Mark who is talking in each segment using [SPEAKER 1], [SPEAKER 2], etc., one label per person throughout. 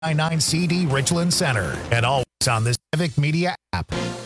[SPEAKER 1] CD Richland Center, and always on the Civic Media app.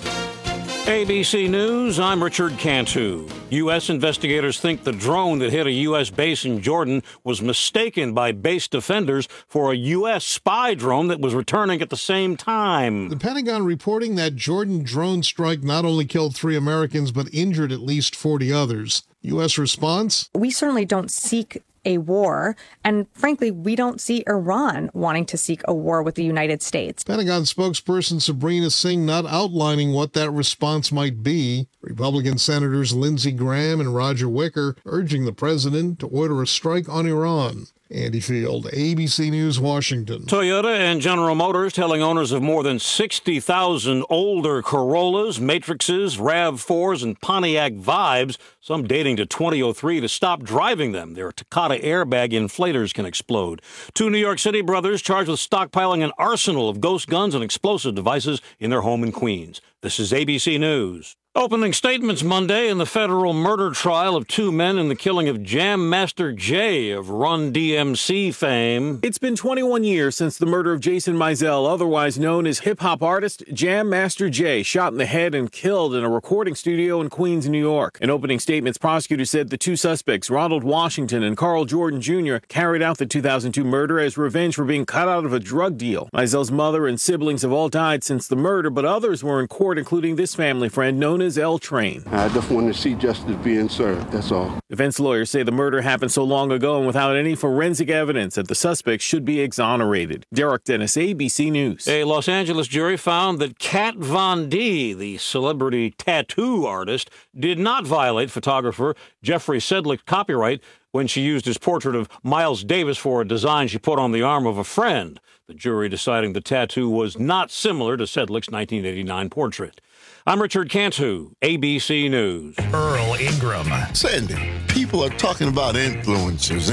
[SPEAKER 2] ABC News, I'm Richard Cantu. U.S. investigators think the drone that hit a U.S. base in Jordan was mistaken by base defenders for a U.S. spy drone that was returning at the same time.
[SPEAKER 3] The Pentagon reporting that Jordan drone strike not only killed 3 Americans, but injured at least 40 others. U.S. response?
[SPEAKER 4] We certainly don't seek a war, and frankly, we don't see Iran wanting to seek a war with the United States.
[SPEAKER 3] Pentagon spokesperson Sabrina Singh not outlining what that response might be. Republican Senators Lindsey Graham and Roger Wicker urging the president to order a strike on Iran. Andy Field, ABC News, Washington.
[SPEAKER 2] Toyota and General Motors telling owners of more than 60,000 older Corollas, Matrixes, RAV4s, and Pontiac Vibes, some dating to 2003, to stop driving them. Their Takata airbag inflators can explode. 2 New York City brothers charged with stockpiling an arsenal of ghost guns and explosive devices in their home in Queens. This is ABC News. Opening statements Monday in the federal murder trial of 2 men in the killing of Jam Master Jay of Run DMC fame.
[SPEAKER 5] It's been 21 years since the murder of Jason Mizell, otherwise known as hip-hop artist Jam Master Jay, shot in the head and killed in a recording studio in Queens, New York. In opening statements, prosecutors said the 2 suspects, Ronald Washington and Carl Jordan Jr., carried out the 2002 murder as revenge for being cut out of a drug deal. Mizell's mother and siblings have all died since the murder, but others were in court, including this family friend known as L Train.
[SPEAKER 6] I just want to see justice being served, that's all.
[SPEAKER 5] Defense lawyers say the murder happened so long ago and without any forensic evidence that the suspects should be exonerated. Derek Dennis, ABC News.
[SPEAKER 2] A Los Angeles jury found that Kat Von D, the celebrity tattoo artist, did not violate photographer Jeffrey Sedlick's copyright when she used his portrait of Miles Davis for a design she put on the arm of a friend. The jury deciding the tattoo was not similar to Sedlick's 1989 portrait. I'm Richard Cantu, ABC News.
[SPEAKER 1] Earl Ingram.
[SPEAKER 7] Sandy, people are talking about influencers.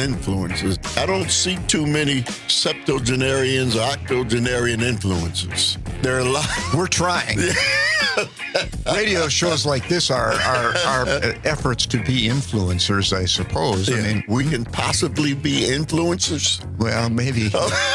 [SPEAKER 7] I don't see too many septuagenarians or octogenarian influencers. There are a lot.
[SPEAKER 8] We're trying. Radio shows like this are efforts to be influencers, I suppose.
[SPEAKER 7] Yeah.
[SPEAKER 8] I mean,
[SPEAKER 7] we can possibly be influencers.
[SPEAKER 8] Well, maybe.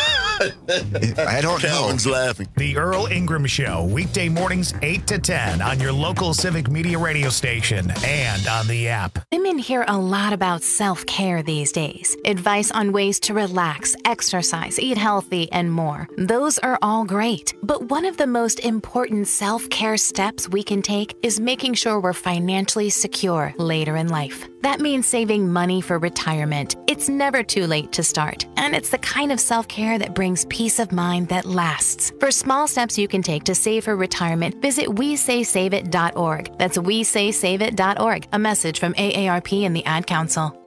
[SPEAKER 8] I don't know.
[SPEAKER 7] Calvin's laughing.
[SPEAKER 1] The Earl Ingram Show, weekday mornings 8 to 10 on your local Civic Media radio station and on the app.
[SPEAKER 9] Women hear a lot about self-care these days. Advice on ways to relax, exercise, eat healthy, and more. Those are all great. But one of the most important self-care steps we can take is making sure we're financially secure later in life. That means saving money for retirement. It's never too late to start. And it's the kind of self-care that brings peace of mind that lasts. For small steps you can take to save for retirement, visit WeSaySaveIt.org. That's WeSaySaveIt.org. A message from AARP and the Ad Council.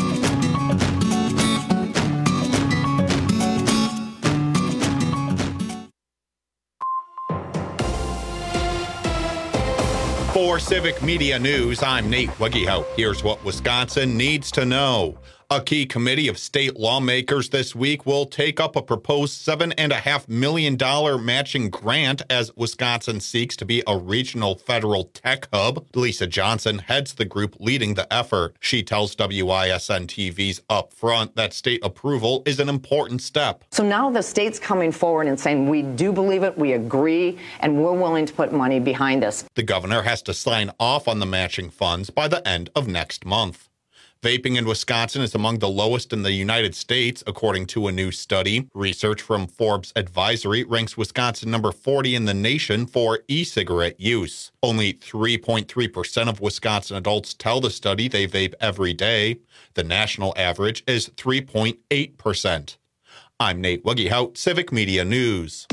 [SPEAKER 10] For Civic Media News, I'm Nate Wegehout. Here's what Wisconsin needs to know. A key committee of state lawmakers this week will take up a proposed $7.5 million matching grant as Wisconsin seeks to be a regional federal tech hub. Lisa Johnson heads the group leading the effort. She tells WISN-TV's Upfront that state approval is an important step.
[SPEAKER 11] So now the state's coming forward and saying, we do believe it, we agree, and we're willing to put money behind this.
[SPEAKER 10] The governor has to sign off on the matching funds by the end of next month. Vaping in Wisconsin is among the lowest in the United States, according to a new study. Research from Forbes Advisory ranks Wisconsin number 40 in the nation for e-cigarette use. Only 3.3% of Wisconsin adults tell the study they vape every day. The national average is 3.8%. I'm Nate Wegehout, Civic Media News.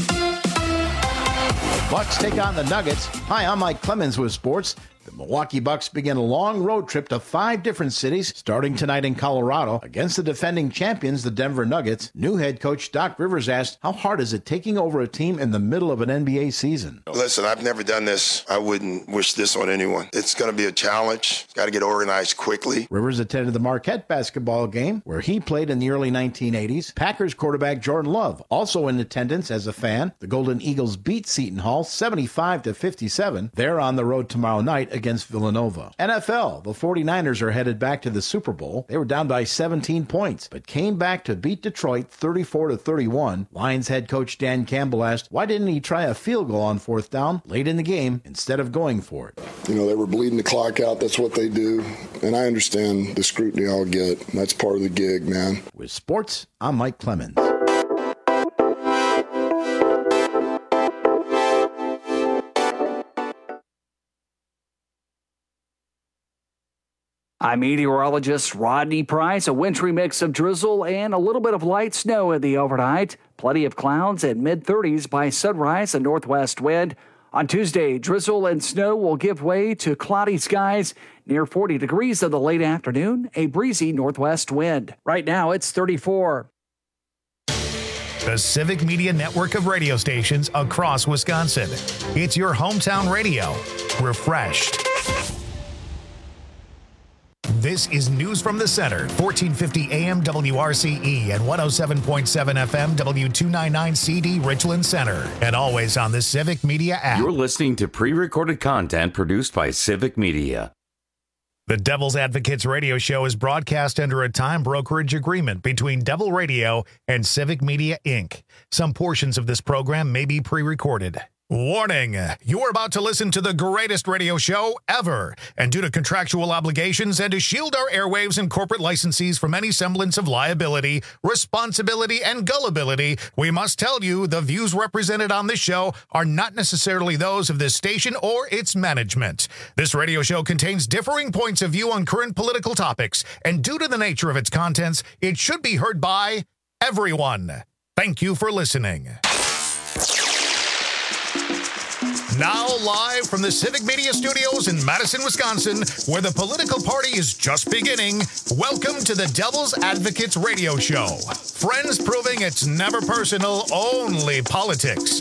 [SPEAKER 12] Bucks take on the Nuggets. Hi, I'm Mike Clemens with sports. The Milwaukee Bucks begin a long road trip to 5 different cities, starting tonight in Colorado against the defending champions, the Denver Nuggets. New head coach Doc Rivers asked, how hard is it taking over a team in the middle of an NBA season?
[SPEAKER 13] Listen, I've never done this. I wouldn't wish this on anyone. It's going to be a challenge. It's got to get organized quickly.
[SPEAKER 12] Rivers attended the Marquette basketball game, where he played in the early 1980s. Packers quarterback Jordan Love, also in attendance as a fan. The Golden Eagles beat Seton Hall 75-57. They're on the road tomorrow night against Villanova. NFL, the 49ers are headed back to the Super Bowl. They were down by 17 points, but came back to beat Detroit 34-31. Lions head coach Dan Campbell asked, why didn't he try a field goal on fourth down late in the game instead of going for it?
[SPEAKER 14] You know, they were bleeding the clock out. That's what they do. And I understand the scrutiny I'll get. That's part of the gig, man.
[SPEAKER 12] With sports, I'm Mike Clemens.
[SPEAKER 15] I'm meteorologist Rodney Price. A wintry mix of drizzle and a little bit of light snow in the overnight. Plenty of clouds at mid-30s by sunrise, a northwest wind. On Tuesday, drizzle and snow will give way to cloudy skies near 40 degrees in the late afternoon, a breezy northwest wind. Right now, it's 34.
[SPEAKER 1] The Civic Media network of radio stations across Wisconsin. It's your hometown radio. Refreshed. This is News from the Center, 1450 AM WRCE and 107.7 FM W299 CD Richland Center, and always on the Civic Media app.
[SPEAKER 16] You're listening to pre-recorded content produced by Civic Media.
[SPEAKER 1] The Devil's Advocates radio show is broadcast under a time brokerage agreement between Devil Radio and Civic Media, Inc. Some portions of this program may be pre-recorded. Warning, you're about to listen to the greatest radio show ever, and due to contractual obligations and to shield our airwaves and corporate licensees from any semblance of liability, responsibility, and gullibility, we must tell you the views represented on this show are not necessarily those of this station or its management. This radio show contains differing points of view on current political topics, and due to the nature of its contents, it should be heard by everyone. Thank you for listening. Now live from the Civic Media Studios in Madison, Wisconsin, where the political party is just beginning, welcome to the Devil's Advocates radio show. Friends proving it's never personal, only politics.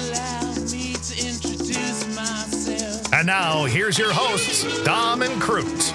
[SPEAKER 1] And now, here's your hosts, Dom and Crute.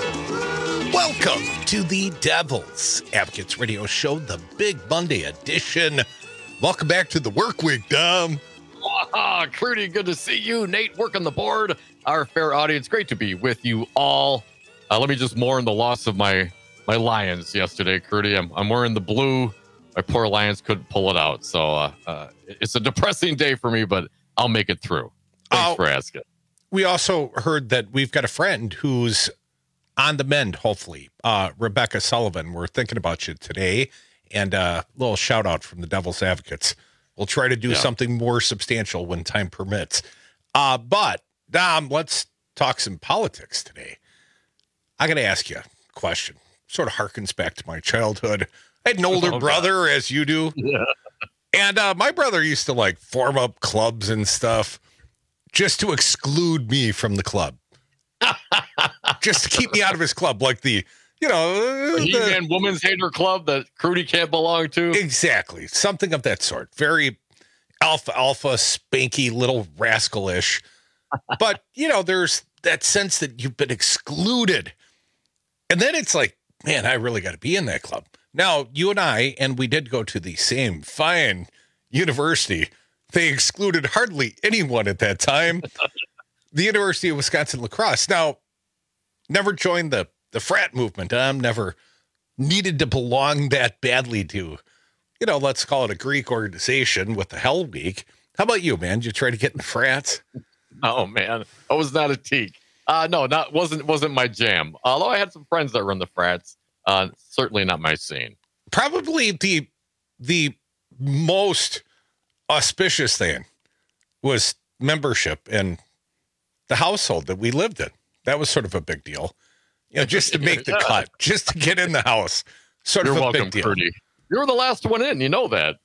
[SPEAKER 17] Welcome to the Devil's Advocates radio show, the Big Monday edition. Welcome back to the work week, Dom.
[SPEAKER 18] Crudy, good to see you. Nate, working the board. Our fair audience, great to be with you all. Let me just mourn the loss of my Lions yesterday, Crudy. I'm wearing the blue. My poor Lions couldn't pull it out. So it's a depressing day for me, but I'll make it through. Thanks for asking.
[SPEAKER 17] We also heard that we've got a friend who's on the mend, hopefully. Rebecca Sullivan, we're thinking about you today. And a little shout out from the Devil's Advocates. We'll try to do something more substantial when time permits. But, Dom, let's talk some politics today. I got to ask you a question. Sort of harkens back to my childhood. I had an older brother, as you do. Yeah. And my brother used to, like, form up clubs and stuff just to exclude me from the club. Just to keep me out of his club, like the... You know,
[SPEAKER 18] the He-Man Women's Hater Club that Crudy can't belong to.
[SPEAKER 17] Exactly. Something of that sort. Very alpha, spanky, little rascal-ish. But, you know, there's that sense that you've been excluded. And then it's like, man, I really got to be in that club. Now, you and I, and we did go to the same fine university. They excluded hardly anyone at that time. The University of Wisconsin-La Crosse. Now, never joined the frat movement. I'm never needed to belong that badly to, you know, let's call it a Greek organization with the Hell Week. How about you, man? Did you try to get in the frats?
[SPEAKER 18] Oh, man. I was not a teak. No, wasn't my jam. Although I had some friends that run the frats. Certainly not my scene.
[SPEAKER 17] Probably the most auspicious thing was membership in the household that we lived in. That was sort of a big deal. You know, just to make the cut, just to get in the house. Sort of a big deal. Crudy.
[SPEAKER 18] You were the last one in. You know that.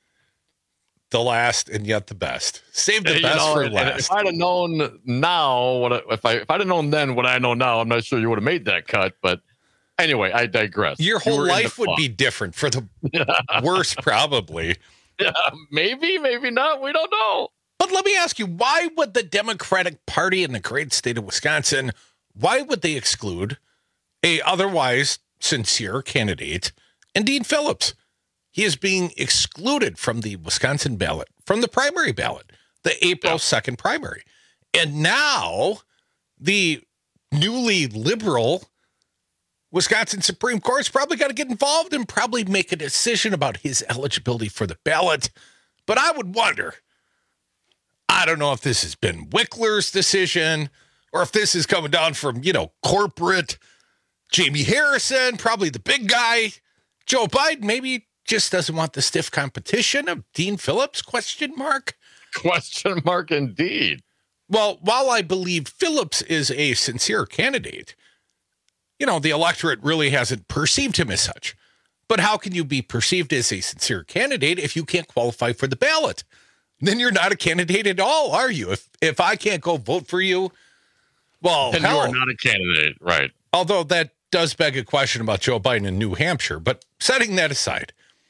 [SPEAKER 17] The last and yet the best. Save the best for last.
[SPEAKER 18] If I'd have known now, if I'd have known then what I know now, I'm not sure you would have made that cut. But anyway, I digress.
[SPEAKER 17] Your whole life would be different for the worse, probably.
[SPEAKER 18] Yeah, maybe not. We don't know.
[SPEAKER 17] But let me ask you, why would the Democratic Party in the great state of Wisconsin, why would they exclude a otherwise sincere candidate, and Dean Phillips? He is being excluded from the Wisconsin ballot, from the primary ballot, the April 2nd primary. And now the newly liberal Wisconsin Supreme Court's probably got to get involved and probably make a decision about his eligibility for the ballot. But I would wonder, I don't know if this has been Wickler's decision or if this is coming down from, corporate Jamie Harrison, probably the big guy. Joe Biden maybe just doesn't want the stiff competition of Dean Phillips, question mark?
[SPEAKER 18] Question mark indeed.
[SPEAKER 17] Well, while I believe Phillips is a sincere candidate, the electorate really hasn't perceived him as such. But how can you be perceived as a sincere candidate if you can't qualify for the ballot? Then you're not a candidate at all, are you? If I can't go vote for you, well,
[SPEAKER 18] then you are not a candidate, right?
[SPEAKER 17] Although that does beg a question about Joe Biden in New Hampshire. But setting that aside,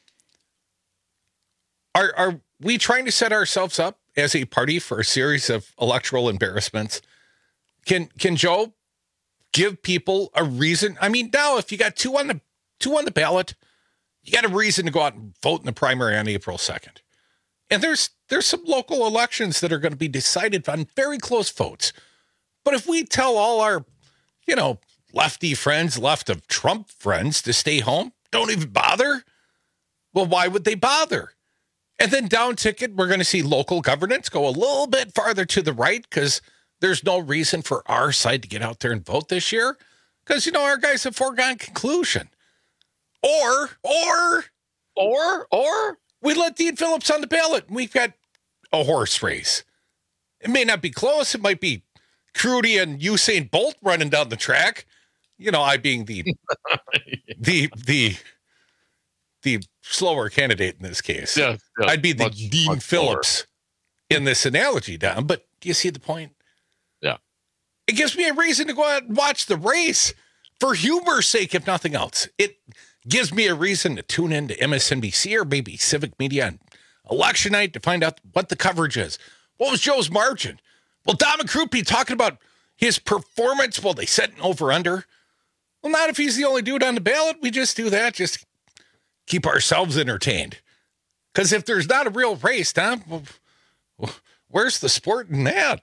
[SPEAKER 17] are we trying to set ourselves up as a party for a series of electoral embarrassments? Can Joe give people a reason? I mean, now if you got two on the ballot, you got a reason to go out and vote in the primary on April 2nd. And there's some local elections that are going to be decided on very close votes. But if we tell all our, lefty friends, left of Trump friends to stay home, don't even bother, well, why would they bother? And then down ticket, we're going to see local governance go a little bit farther to the right because there's no reason for our side to get out there and vote this year because, our guy's a foregone conclusion. Or we let Dean Phillips on the ballot and we've got a horse race. It may not be close. It might be Crudy and Usain Bolt running down the track. I being the slower candidate in this case.
[SPEAKER 18] Yeah,
[SPEAKER 17] I'd be the Dean Phillips in this analogy, Don. But do you see the point?
[SPEAKER 18] Yeah.
[SPEAKER 17] It gives me a reason to go out and watch the race for humor's sake, if nothing else. It gives me a reason to tune into MSNBC or maybe Civic Media on election night to find out what the coverage is. What was Joe's margin? Well, Don McCroupy talking about his performance while they set an over-under. Well, not if he's the only dude on the ballot. We just do that. Just keep ourselves entertained. Because if there's not a real race, Don, well, where's the sport in that?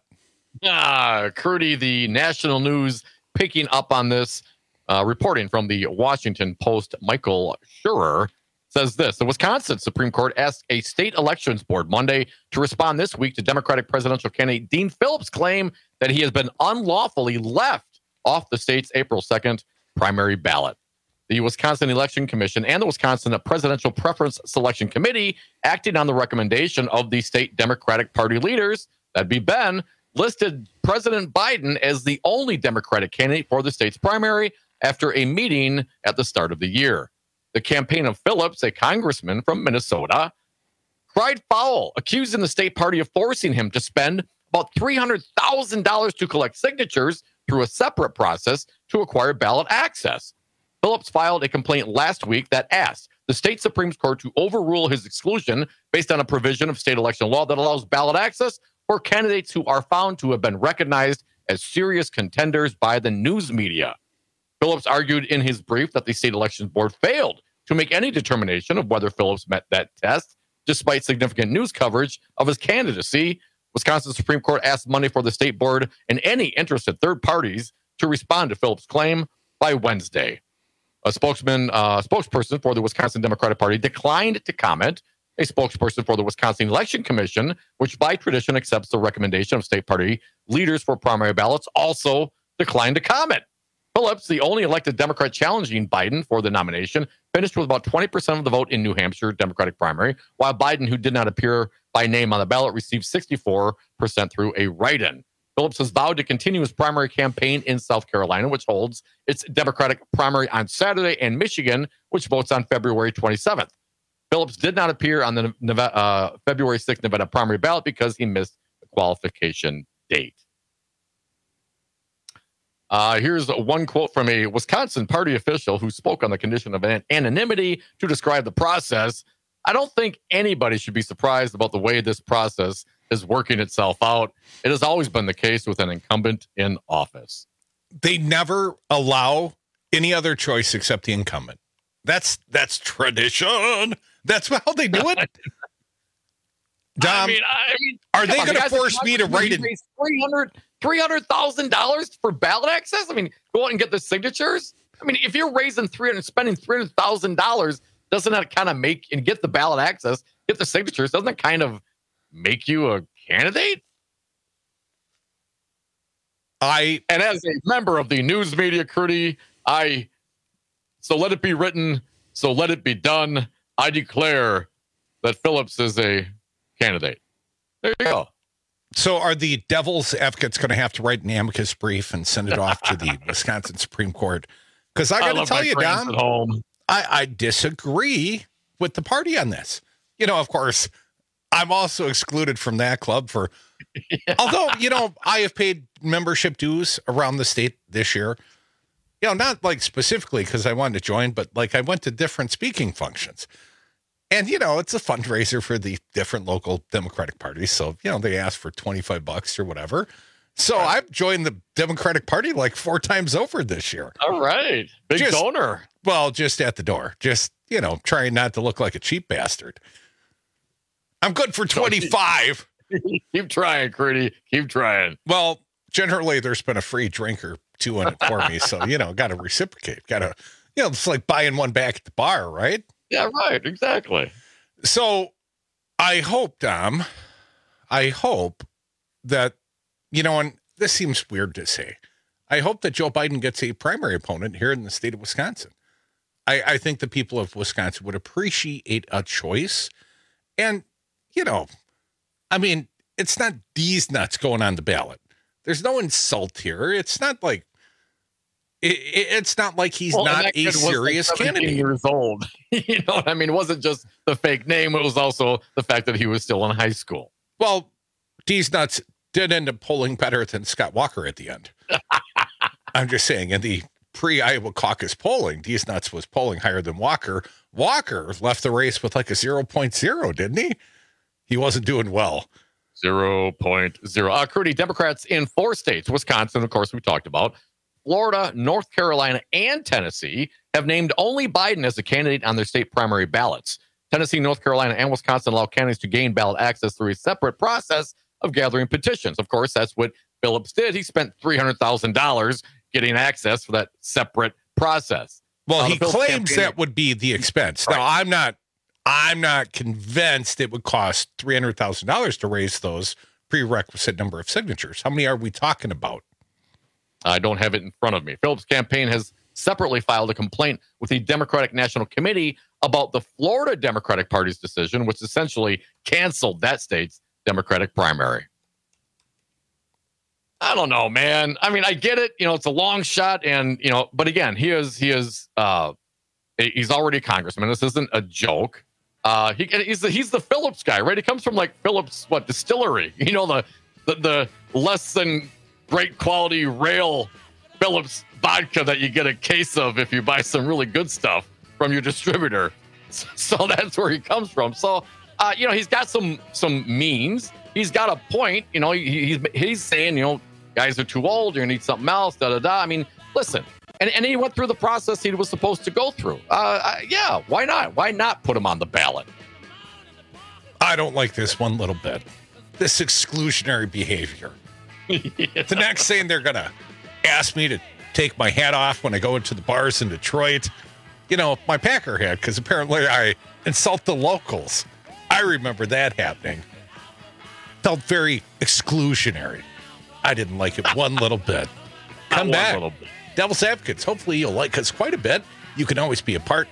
[SPEAKER 18] Crudy, the national news picking up on this, reporting from the Washington Post, Michael Schurer says this: the Wisconsin Supreme Court asked a state elections board Monday to respond this week to Democratic presidential candidate Dean Phillips' claim that he has been unlawfully left off the state's April 2nd primary ballot. The Wisconsin Election Commission and the Wisconsin Presidential Preference Selection Committee, acting on the recommendation of the state Democratic Party leaders, that'd be Ben, listed President Biden as the only Democratic candidate for the state's primary after a meeting at the start of the year. The campaign of Phillips, a congressman from Minnesota, cried foul, accusing the state party of forcing him to spend about $300,000 to collect signatures through a separate process to acquire ballot access. Phillips filed a complaint last week that asked the state Supreme Court to overrule his exclusion based on a provision of state election law that allows ballot access for candidates who are found to have been recognized as serious contenders by the news media. Phillips argued in his brief that the state elections board failed to make any determination of whether Phillips met that test, despite significant news coverage of his candidacy. Wisconsin Supreme Court asked Monday for the state board and any interested third parties to respond to Phillips' claim by Wednesday. A spokesperson for the Wisconsin Democratic Party declined to comment. A spokesperson for the Wisconsin Election Commission, which by tradition accepts the recommendation of state party leaders for primary ballots, also declined to comment. Phillips, the only elected Democrat challenging Biden for the nomination, finished with about 20% of the vote in New Hampshire Democratic primary, while Biden, who did not appear by name on the ballot, received 64% through a write-in. Phillips has vowed to continue his primary campaign in South Carolina, which holds its Democratic primary on Saturday, and Michigan, which votes on February 27th. Phillips did not appear on the February 6th Nevada primary ballot because he missed the qualification date. Here's one quote from a Wisconsin party official who spoke on the condition of anonymity to describe the process. I don't think anybody should be surprised about the way this process is working itself out. It has always been the case with an incumbent in office.
[SPEAKER 17] They never allow any other choice except the incumbent. That's tradition. That's how they do it. Dom,
[SPEAKER 18] I mean,
[SPEAKER 17] are they going to force me to write it?
[SPEAKER 18] $300,000 for ballot access? I mean, go out and get the signatures. I mean, if you're spending $300,000, doesn't that kind of make, and get the ballot access, get the signatures, doesn't that kind of make you a candidate? And as a member of the news media, Crudy, so let it be written, so let it be done. I declare that Phillips is a candidate. There you go.
[SPEAKER 17] So are the devil's advocates going to have to write an amicus brief and send it off to the Wisconsin Supreme Court? Because I got to tell you, Dom, I disagree with the party on this. Of course, I'm also excluded from that club although, I have paid membership dues around the state this year. Not like specifically because I wanted to join, but like I went to different speaking functions. And, it's a fundraiser for the different local Democratic parties. So, they asked for $25 or whatever. So I've joined the Democratic Party like 4 times over this year.
[SPEAKER 18] All right. Big donor.
[SPEAKER 17] Well, just at the door. Just, trying not to look like a cheap bastard. I'm good for 25.
[SPEAKER 18] Keep trying, Crudy. Keep trying.
[SPEAKER 17] Well, generally there's been a free drink or 2 in it for me. So, got to reciprocate. Got to, it's like buying one back at the bar, right?
[SPEAKER 18] Yeah, right. Exactly.
[SPEAKER 17] So I hope, Dom, that, and this seems weird to say, I hope that Joe Biden gets a primary opponent here in the state of Wisconsin. I think the people of Wisconsin would appreciate a choice. And, it's not these nuts going on the ballot. There's no insult here. It's not like, it's not like he's not a serious candidate.
[SPEAKER 18] Years old. You know what I mean? It wasn't just the fake name. It was also the fact that he was still in high school.
[SPEAKER 17] Well, these nuts did end up polling better than Scott Walker at the end. I'm just saying, in the pre-Iowa caucus polling, these nuts was polling higher than Walker. Walker left the race with like a 0.0, didn't he? He wasn't doing well.
[SPEAKER 18] 0.0. Crudy, Democrats in 4 states, Wisconsin, of course, we talked about, Florida, North Carolina, and Tennessee have named only Biden as a candidate on their state primary ballots. Tennessee, North Carolina, and Wisconsin allow candidates to gain ballot access through a separate process of gathering petitions. Of course, that's what Phillips did. He spent $300,000 getting access for that separate process.
[SPEAKER 17] Well, he claims that would be the expense. Right. Now, I'm not convinced it would cost $300,000 to raise those prerequisite number of signatures. How many are we talking about?
[SPEAKER 18] I don't have it in front of me. Phillips' campaign has separately filed a complaint with the Democratic National Committee about the Florida Democratic Party's decision, which essentially canceled that state's Democratic primary. I don't know, man. I mean, I get it. It's a long shot, and but again, he's already a congressman. This isn't a joke. He's the Phillips guy, right? He comes from like Phillips distillery. The less than great quality rail Phillips vodka that you get a case of if you buy some really good stuff from your distributor. So that's where he comes from. So, he's got some means. He's got a point. He's saying, guys are too old. You need something else. I mean, listen. And he went through the process he was supposed to go through. Yeah, why not? Why not put him on the ballot?
[SPEAKER 17] I don't like this one little bit. This exclusionary behavior. Yeah. The next thing they're going to ask me to take my hat off when I go into the bars in Detroit. My Packer hat, because apparently I insult the locals. I remember that happening. Felt very exclusionary. I didn't like it one little bit. Come back. Devil's Advocates. Hopefully you'll like us quite a bit. You can always be a part.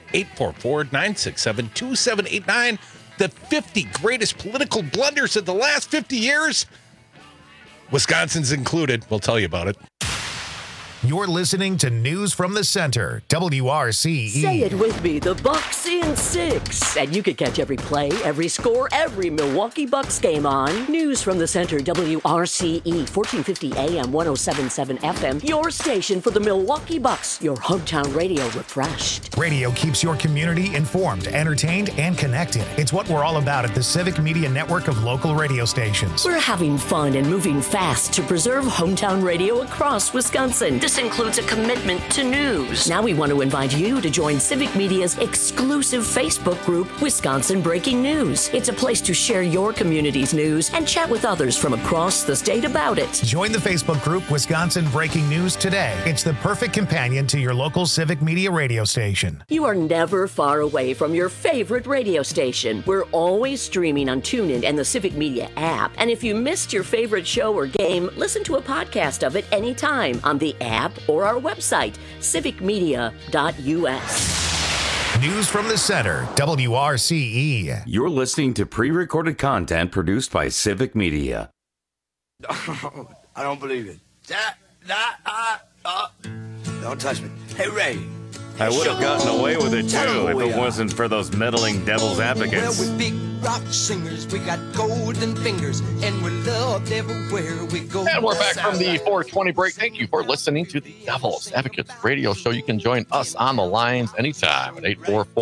[SPEAKER 17] 844-967-2789. The 50 greatest political blunders of the last 50 years. Wisconsin's included. We'll tell you about it.
[SPEAKER 1] You're listening to News from the Center, WRCE.
[SPEAKER 19] Say it with me, the Bucks in 6. And you can catch every play, every score, every Milwaukee Bucks game on News from the Center, WRCE, 1450 AM, 1077 FM. Your station for the Milwaukee Bucks, your hometown radio refreshed.
[SPEAKER 1] Radio keeps your community informed, entertained, and connected. It's what we're all about at the Civic Media Network of local radio stations.
[SPEAKER 19] We're having fun and moving fast to preserve hometown radio across Wisconsin. This includes a commitment to news. Now we want to invite you to join Civic Media's exclusive Facebook group, Wisconsin Breaking News. It's a place to share your community's news and chat with others from across the state about it.
[SPEAKER 1] Join the Facebook group Wisconsin Breaking News today. It's the perfect companion to your local Civic Media radio station.
[SPEAKER 19] You are never far away from your favorite radio station. We're always streaming on TuneIn and the Civic Media app. And if you missed your favorite show or game, listen to a podcast of it anytime on the app or our website, civicmedia.us.
[SPEAKER 1] News from the center, WRCE.
[SPEAKER 16] You're listening to pre-recorded content produced by Civic Media.
[SPEAKER 20] I don't believe it. Don't touch me. Hey, Ray.
[SPEAKER 16] I would have gotten away with it, too, if it wasn't for those meddling devil's advocates.
[SPEAKER 21] Well, we're big rock singers. We got golden fingers, and we're loved everywhere we go.
[SPEAKER 18] And we're back from the 420 break. Thank you for listening to the Devil's Advocates radio show. You can join us on the lines anytime at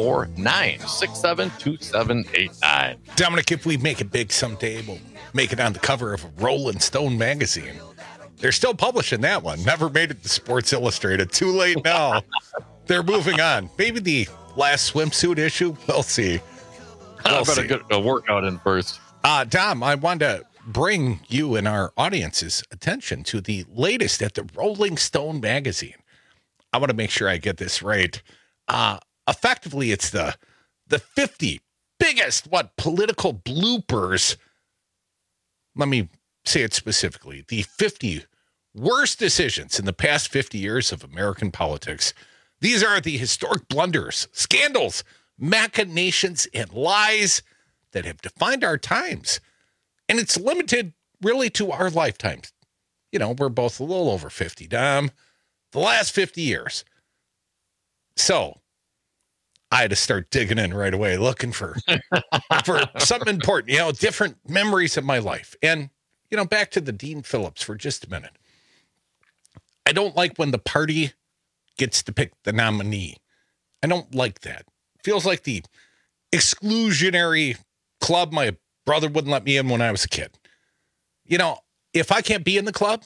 [SPEAKER 18] 844-967-2789.
[SPEAKER 17] Dominic, if we make it big someday, we'll make it on the cover of a Rolling Stone magazine. They're still publishing that one. Never made it to Sports Illustrated. Too late now. They're moving on. Maybe the last swimsuit issue. We'll see.
[SPEAKER 18] I better get a workout in first.
[SPEAKER 17] Dom, I wanted to bring you and our audience's attention to the latest at the Rolling Stone magazine. I want to make sure I get this right. Effectively, it's the 50 biggest political bloopers. Let me say it specifically. The 50 worst decisions in the past 50 years of American politics. These are the historic blunders, scandals, machinations, and lies that have defined our times. And it's limited really to our lifetimes. You know, we're both a little over 50, Dom. The last 50 years. So I had to start digging in right away, looking for something important, you know, different memories of my life. And, you know, back to the Dean Phillips for just a minute. I don't like when the party gets to pick the nominee. I don't like that. Feels like the exclusionary club my brother wouldn't let me in when I was a kid. You know, if I can't be in the club,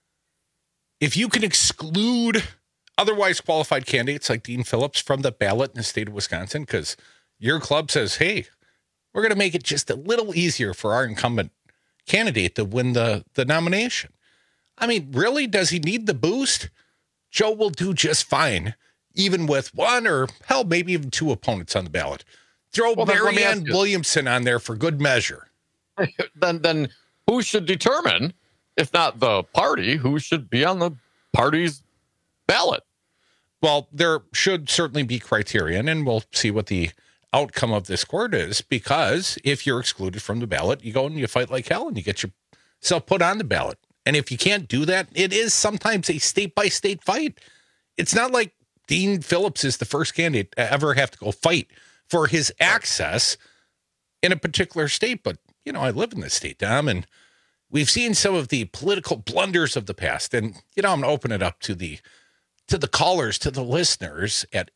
[SPEAKER 17] if you can exclude otherwise qualified candidates like Dean Phillips from the ballot in the state of Wisconsin, because your club says, hey, we're going to make it just a little easier for our incumbent candidate to win the nomination. I mean, really, does he need the boost? Joe will do just fine, even with one or, hell, maybe even two opponents on the ballot. Throw Marianne Williamson on there for good measure.
[SPEAKER 18] Then who should determine, if not the party, who should be on the party's ballot?
[SPEAKER 17] Well, there should certainly be criterion, and we'll see what the outcome of this court is, because if you're excluded from the ballot, you go and you fight like hell and you get yourself put on the ballot. And if you can't do that, it is sometimes a state-by-state fight. It's not like Dean Phillips is the first candidate to ever have to go fight for his access in a particular state. But, you know, I live in this state, Dom, and we've seen some of the political blunders of the past. And, you know, I'm going to open it up to the callers, to the listeners at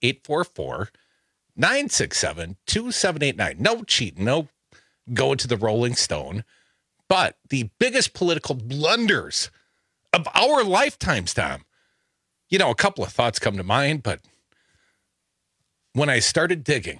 [SPEAKER 17] 844-967-2789. No cheating, no going to the Rolling Stone. But the biggest political blunders of our lifetimes, Tom. You know, a couple of thoughts come to mind, but when I started digging,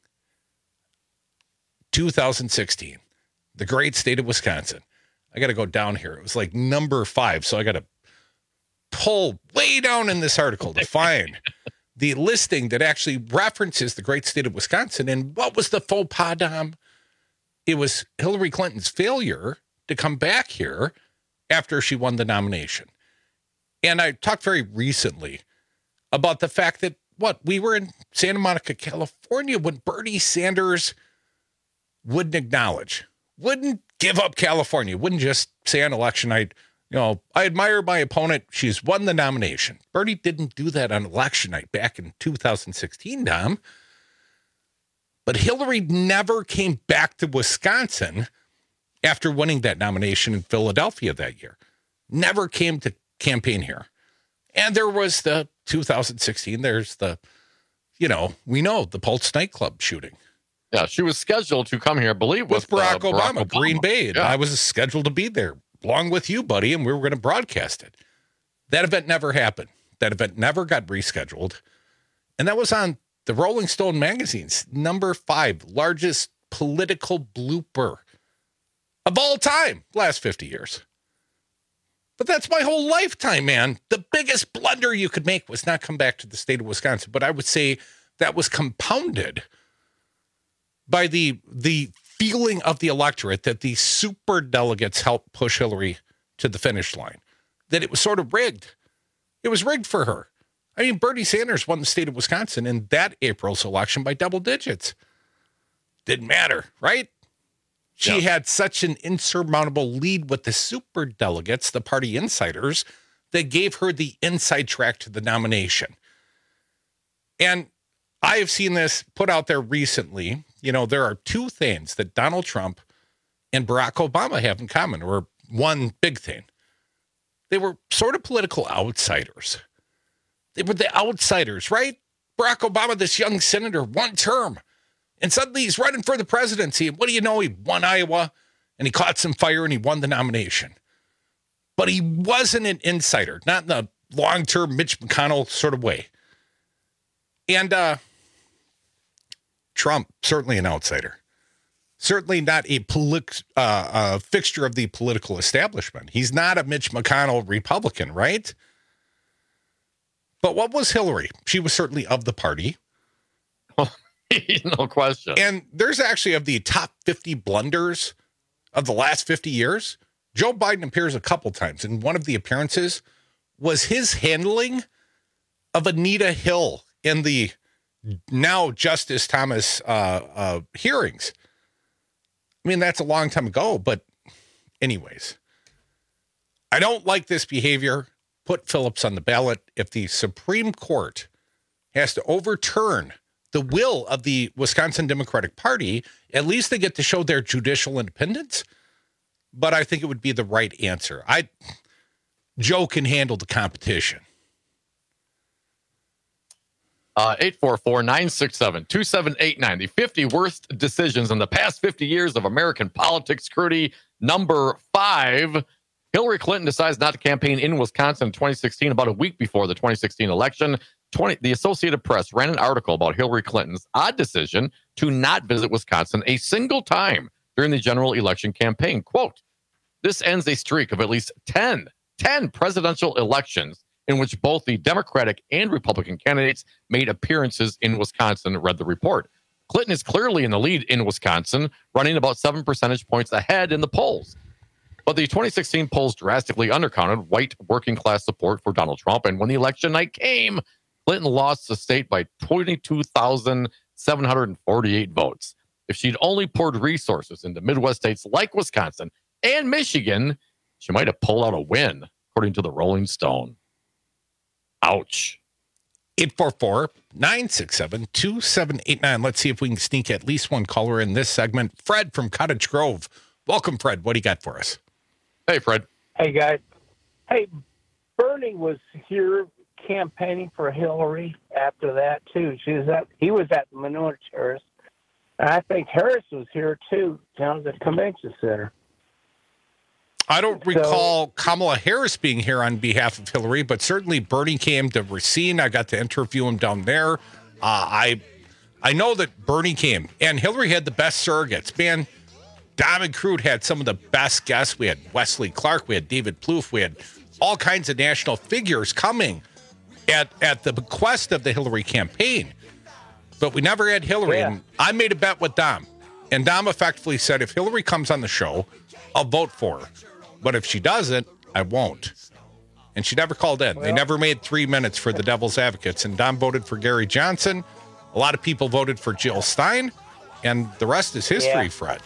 [SPEAKER 17] 2016, the great state of Wisconsin, I got to go down here. It was like number 5, so I got to pull way down in this article to find the listing that actually references the great state of Wisconsin. And what was the faux pas, Dom? It was Hillary Clinton's failure to come back here after she won the nomination. And I talked very recently about the fact that, we were in Santa Monica, California, when Bernie Sanders wouldn't acknowledge, wouldn't give up California, wouldn't just say on election night, you know, I admire my opponent. She's won the nomination. Bernie didn't do that on election night back in 2016, Dom. But Hillary never came back to Wisconsin after winning that nomination in Philadelphia that year. Never came to campaign here. And there was the 2016, there's the, you know, we know the Pulse nightclub shooting.
[SPEAKER 18] Yeah, she was scheduled to come here, I believe,
[SPEAKER 17] with Barack Obama, Green Bay. Yeah. I was scheduled to be there along with you, buddy, and we were going to broadcast it. That event never happened. That event never got rescheduled. And that was on the Rolling Stone magazine's number 5 largest political blooper of all time, last 50 years. But that's my whole lifetime, man. The biggest blunder you could make was not come back to the state of Wisconsin. But I would say that was compounded by the feeling of the electorate that the super delegates helped push Hillary to the finish line, that it was sort of rigged. It was rigged for her. I mean, Bernie Sanders won the state of Wisconsin in that April's election by double digits. Didn't matter, right? She had such an insurmountable lead with the super delegates, the party insiders, that gave her the inside track to the nomination. And I have seen this put out there recently. You know, there are 2 things that Donald Trump and Barack Obama have in common, or one big thing. They were sort of political outsiders. They were the outsiders, right? Barack Obama, this young senator, 1 term. And suddenly he's running for the presidency. And what do you know? He won Iowa and he caught some fire and he won the nomination. But he wasn't an insider, not in the long-term Mitch McConnell sort of way. And Trump, certainly an outsider. Certainly not a fixture of the political establishment. He's not a Mitch McConnell Republican, right? But what was Hillary? She was certainly of the party.
[SPEAKER 18] No question.
[SPEAKER 17] And there's actually, of the top 50 blunders of the last 50 years, Joe Biden appears a couple times. And one of the appearances was his handling of Anita Hill in the now Justice Thomas hearings. I mean, that's a long time ago, but anyways, I don't like this behavior. Put Phillips on the ballot. If the Supreme Court has to overturn the will of the Wisconsin Democratic Party, at least they get to show their judicial independence. But I think it would be the right answer. Joe can handle the competition.
[SPEAKER 18] 844-967-2789. The 50 worst decisions in the past 50 years of American politics. Crudy, number 5. Hillary Clinton decides not to campaign in Wisconsin in 2016, about a week before the 2016 election. The Associated Press ran an article about Hillary Clinton's odd decision to not visit Wisconsin a single time during the general election campaign. Quote, this ends a streak of at least 10 presidential elections in which both the Democratic and Republican candidates made appearances in Wisconsin, read the report. Clinton is clearly in the lead in Wisconsin, running about 7 percentage points ahead in the polls. But the 2016 polls drastically undercounted white working-class support for Donald Trump, and when the election night came, Clinton lost the state by 22,748 votes. If she'd only poured resources into Midwest states like Wisconsin and Michigan, she might have pulled out a win, according to the Rolling Stone. Ouch.
[SPEAKER 17] 844-967-2789. Let's see if we can sneak at least one caller in this segment. Fred from Cottage Grove. Welcome, Fred. What do you got for us?
[SPEAKER 18] Hey, Fred.
[SPEAKER 4] Hey, guys. Hey, Bernie was here campaigning for Hillary after that, too. He was at the Monona Terrace. And I think Harris was here, too, down at the convention center.
[SPEAKER 17] I don't recall Kamala Harris being here on behalf of Hillary, but certainly Bernie came to Racine. I got to interview him down there. I know that Bernie came, and Hillary had the best surrogates. Man, Diamond Crude had some of the best guests. We had Wesley Clark. We had David Plouffe. We had all kinds of national figures coming at the bequest of the Hillary campaign. But we never had Hillary. Yeah. And I made a bet with Dom. And Dom effectively said, if Hillary comes on the show, I'll vote for her. But if she doesn't, I won't. And she never called in. They never made 3 minutes for the Devil's Advocates. And Dom voted for Gary Johnson. A lot of people voted for Jill Stein. And the rest is history, Fred.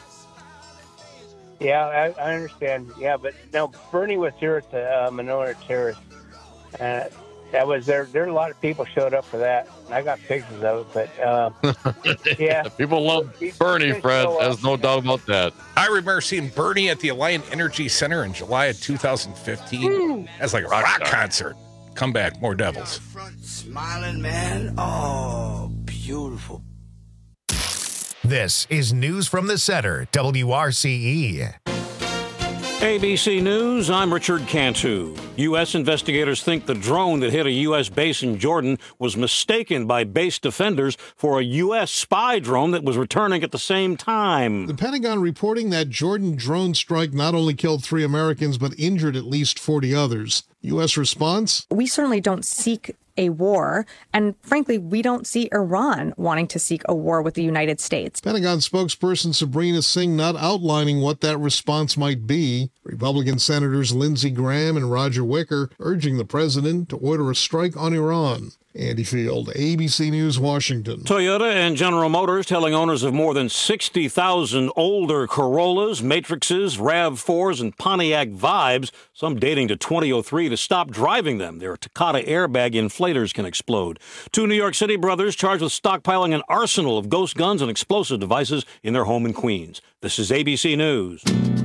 [SPEAKER 4] Yeah, I understand. Yeah, but no, Bernie was here at the Monona Terrace. That was there. There a lot of people showed up for that. I got pictures of it, but yeah.
[SPEAKER 18] People love Bernie, Fred. There's no doubt about that.
[SPEAKER 17] I remember seeing Bernie at the Alliant Energy Center in July of 2015. That's like a rock concert. Come back, more Devils.
[SPEAKER 20] Smiling man. Oh, beautiful.
[SPEAKER 1] This is News from the Center, WRCE.
[SPEAKER 2] ABC News, I'm Richard Cantu. U.S. investigators think the drone that hit a U.S. base in Jordan was mistaken by base defenders for a U.S. spy drone that was returning at the same time.
[SPEAKER 3] The Pentagon reporting that Jordan drone strike not only killed 3 Americans, but injured at least 40 others. U.S. response?
[SPEAKER 22] We certainly don't seek a war, and frankly, we don't see Iran wanting to seek a war with the United States.
[SPEAKER 3] Pentagon spokesperson Sabrina Singh not outlining what that response might be. Republican Senators Lindsey Graham and Roger Wicker urging the president to order a strike on Iran. Andy Field, ABC News, Washington.
[SPEAKER 2] Toyota and General Motors telling owners of more than 60,000 older Corollas, Matrixes, RAV4s, and Pontiac Vibes, some dating to 2003, to stop driving them. Their Takata airbag inflators can explode. 2 New York City brothers charged with stockpiling an arsenal of ghost guns and explosive devices in their home in Queens. This is ABC News.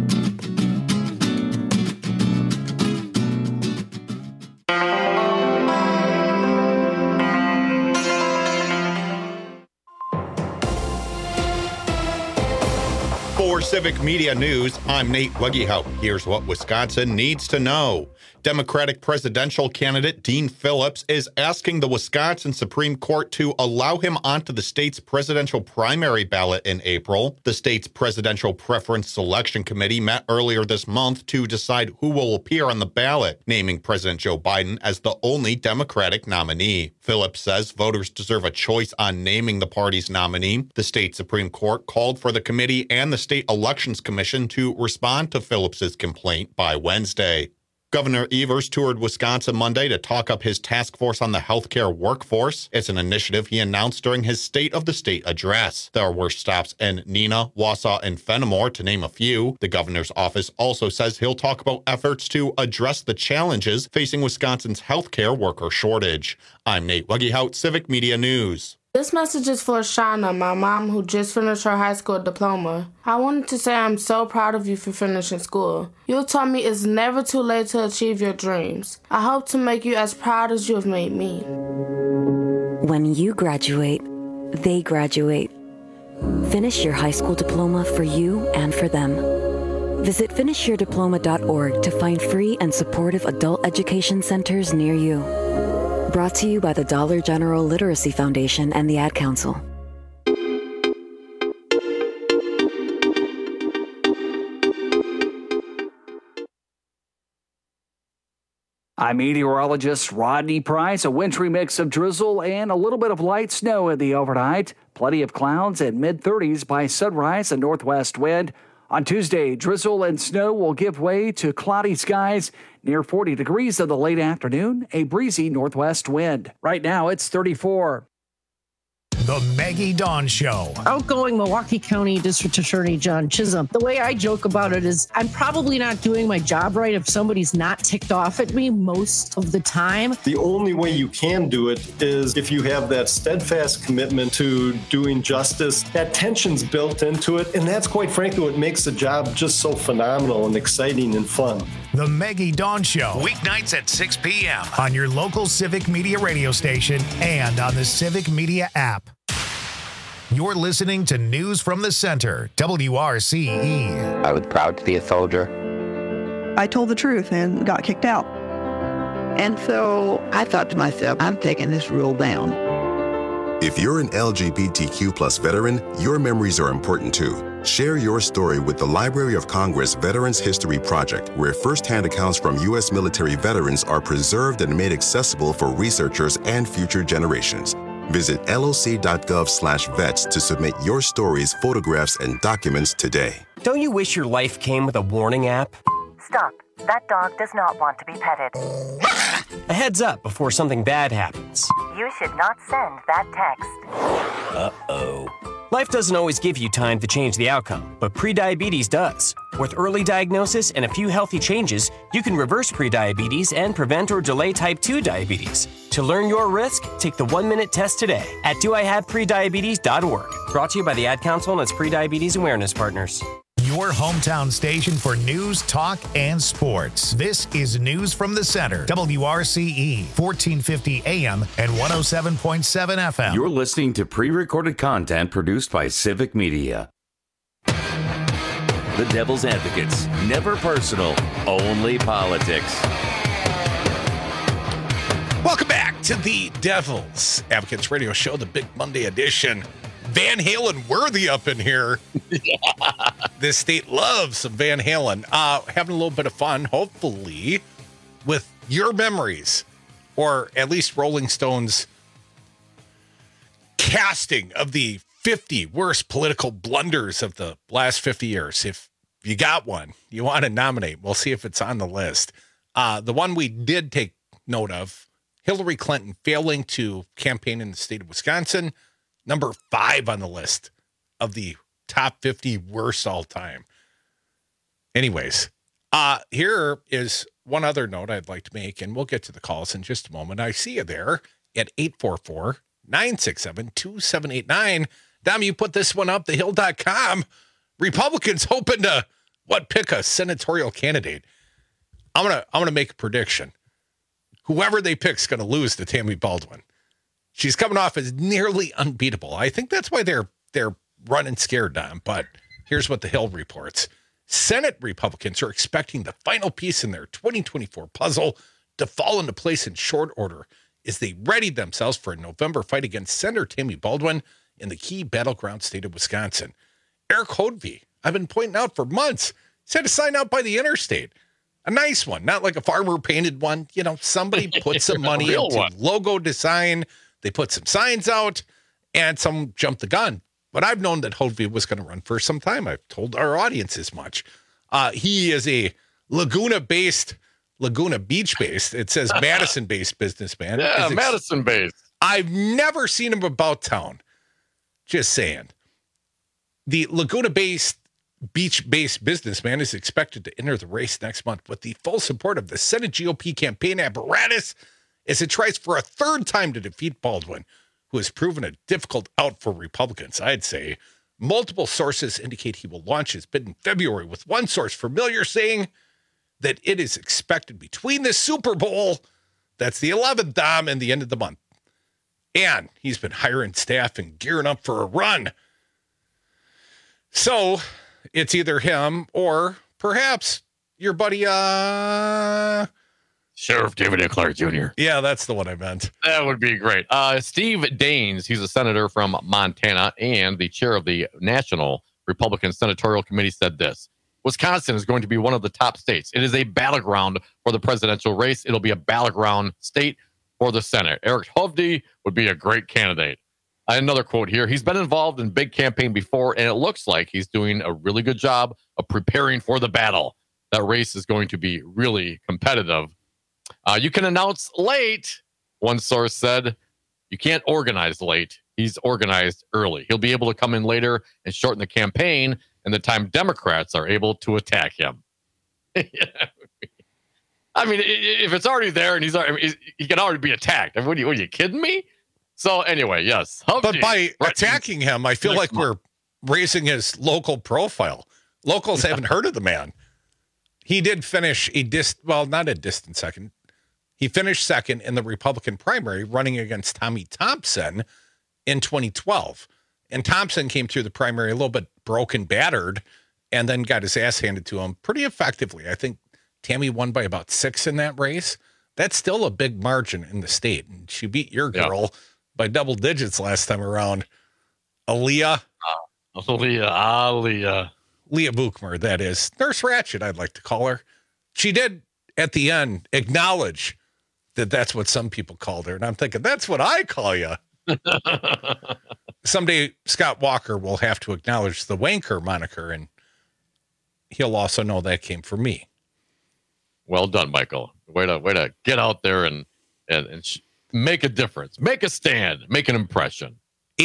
[SPEAKER 10] For Civic Media News, I'm Nate Weggehout. Here's what Wisconsin needs to know. Democratic presidential candidate Dean Phillips is asking the Wisconsin Supreme Court to allow him onto the state's presidential primary ballot in April. The state's Presidential Preference Selection Committee met earlier this month to decide who will appear on the ballot, naming President Joe Biden as the only Democratic nominee. Phillips says voters deserve a choice on naming the party's nominee. The state Supreme Court called for the committee and the State Elections Commission to respond to Phillips's complaint by Wednesday. Governor Evers toured Wisconsin Monday to talk up his task force on the healthcare workforce. It's an initiative he announced during his State of the State address. There were stops in Neenah, Wausau, and Fenimore, to name a few. The governor's office also says he'll talk about efforts to address the challenges facing Wisconsin's healthcare worker shortage. I'm Nate Weggehout, Civic Media News.
[SPEAKER 23] This message is for Shauna, my mom, who just finished her high school diploma. I wanted to say I'm so proud of you for finishing school. You taught me it's never too late to achieve your dreams. I hope to make you as proud as you have made me.
[SPEAKER 24] When you graduate, they graduate. Finish your high school diploma for you and for them. Visit finishyourdiploma.org to find free and supportive adult education centers near you. Brought to you by the Dollar General Literacy Foundation and the Ad Council.
[SPEAKER 15] I'm meteorologist Rodney Price. A wintry mix of drizzle and a little bit of light snow in the overnight. Plenty of clouds and mid-30s by sunrise, a northwest wind. On Tuesday, drizzle and snow will give way to cloudy skies near 40 degrees in the late afternoon, a breezy northwest wind. Right now, it's 34.
[SPEAKER 1] The Maggie Dawn Show.
[SPEAKER 25] Outgoing Milwaukee County District Attorney John Chisholm. The way I joke about it is I'm probably not doing my job right if somebody's not ticked off at me most of the time.
[SPEAKER 26] The only way you can do it is if you have that steadfast commitment to doing justice. That tension's built into it, and that's quite frankly what makes the job just so phenomenal and exciting and fun.
[SPEAKER 1] The Maggie Dawn Show, weeknights at 6 p.m. on your local Civic Media radio station and on the Civic Media app. You're listening to News from the Center, WRCE.
[SPEAKER 27] I was proud to be a soldier.
[SPEAKER 28] I told the truth and got kicked out.
[SPEAKER 29] And so I thought to myself, I'm taking this rule down.
[SPEAKER 30] If you're an LGBTQ plus veteran, your memories are important too. Share your story with the Library of Congress Veterans History Project, where firsthand accounts from U.S. military veterans are preserved and made accessible for researchers and future generations. Visit loc.gov/vets to submit your stories, photographs, and documents today.
[SPEAKER 31] Don't you wish your life came with a warning app?
[SPEAKER 32] Stop. That dog does not want to be petted.
[SPEAKER 31] A heads up before something bad happens.
[SPEAKER 32] You should not send that text.
[SPEAKER 31] Uh-oh. Life doesn't always give you time to change the outcome, but prediabetes does. With early diagnosis and a few healthy changes, you can reverse prediabetes and prevent or delay type 2 diabetes. To learn your risk, take the 1-minute test today at doihaveprediabetes.org. Brought to you by the Ad Council and its prediabetes awareness partners.
[SPEAKER 1] Your hometown station for news, talk, and sports. This is News from the Center, WRCE, 1450 AM and 107.7 FM.
[SPEAKER 33] You're listening to pre-recorded content produced by Civic Media.
[SPEAKER 5] The Devil's Advocates. Never personal, only politics.
[SPEAKER 17] Welcome back to the Devil's Advocates Radio Show, the Big Monday edition. Van Halen worthy up in here. This state loves some Van Halen. Having a little bit of fun, hopefully, with your memories, or at least Rolling Stone's casting of the 50 worst political blunders of the last 50 years. If you got one you want to nominate, we'll see if it's on the list. The one we did take note of, Hillary Clinton failing to campaign in the state of Wisconsin, number 5 on the list of the top 50 worst all time. Anyways, here is one other note I'd like to make, and we'll get to the calls in just a moment. I see you there at 844-967-2789. Dom, you put this one up, thehill.com. Republicans hoping to, pick a senatorial candidate. I'm gonna make a prediction. Whoever they pick is going to lose to Tammy Baldwin. She's coming off as nearly unbeatable. I think that's why they're running scared, Dom. But here's what the Hill reports. Senate Republicans are expecting the final piece in their 2024 puzzle to fall into place in short order as they readied themselves for a November fight against Senator Tammy Baldwin in the key battleground state of Wisconsin. Eric Hodvie, I've been pointing out for months, said to sign out by the interstate. A nice one, not like a farmer painted one. You know, somebody put some money into logo design. They put some signs out, and some jumped the gun. But I've known that Hodvie was going to run for some time. I've told our audience as much. He is a Laguna Beach-based, it says Madison-based businessman.
[SPEAKER 18] Yeah, Madison-based.
[SPEAKER 17] I've never seen him about town. Just saying. The Laguna-based, beach-based businessman is expected to enter the race next month with the full support of the Senate GOP campaign apparatus as it tries for a third time to defeat Baldwin, who has proven a difficult out for Republicans, I'd say. Multiple sources indicate he will launch his bid in February, with one source familiar saying that it is expected between the Super Bowl, that's the 11th, Dom, and the end of the month. And he's been hiring staff and gearing up for a run. So it's either him or perhaps your buddy,
[SPEAKER 18] Sheriff David A. Clark Jr.
[SPEAKER 17] Yeah, that's the one I meant.
[SPEAKER 18] That would be great. Steve Daines, he's a senator from Montana and the chair of the National Republican Senatorial Committee, said this: Wisconsin is going to be one of the top states. It is a battleground for the presidential race. It'll be a battleground state for the Senate. Eric Hodvie would be a great candidate. Another quote here. He's been involved in big campaign before, and it looks like he's doing a really good job of preparing for the battle. That race is going to be really competitive. You can announce late, one source said. You can't organize late. He's organized early. He'll be able to come in later and shorten the campaign and the time Democrats are able to attack him. I mean, if it's already there and he can already be attacked. I mean, what are you kidding me? So anyway, yes.
[SPEAKER 17] But by attacking him, I feel like we're raising his local profile. Locals haven't heard of the man. He did finish not a distant second. He finished second in the Republican primary, running against Tommy Thompson in 2012. And Thompson came through the primary a little bit broken, battered, and then got his ass handed to him pretty effectively. I think Tammy won by about 6 in that race. That's still a big margin in the state. And she beat your girl by double digits last time around. Leah Buchmer, that is. Nurse Ratchet, I'd like to call her. She did, at the end, acknowledge that that's what some people called her. And I'm thinking, that's what I call you. Someday, Scott Walker will have to acknowledge the wanker moniker, and he'll also know that came from me.
[SPEAKER 18] Well done, Michael. Way to get out there and make a difference. Make a stand. Make an impression.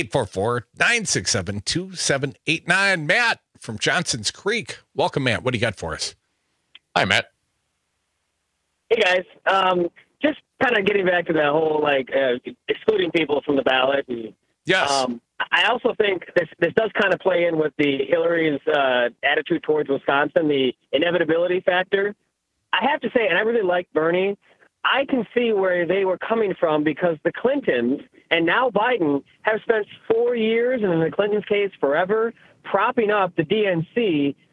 [SPEAKER 17] 844-967-2789. Matt from Johnson's Creek. Welcome, Matt. What do you got for us?
[SPEAKER 18] Hi, Matt.
[SPEAKER 6] Hey, guys. Just kind of getting back to that whole, excluding people from the ballot. And,
[SPEAKER 17] yes.
[SPEAKER 6] I also think this does kind of play in with the Hillary's attitude towards Wisconsin, the inevitability factor. I have to say, and I really like Bernie, I can see where they were coming from because the Clintons and now Biden have spent 4 years, and in the Clintons' case, forever, propping up the DNC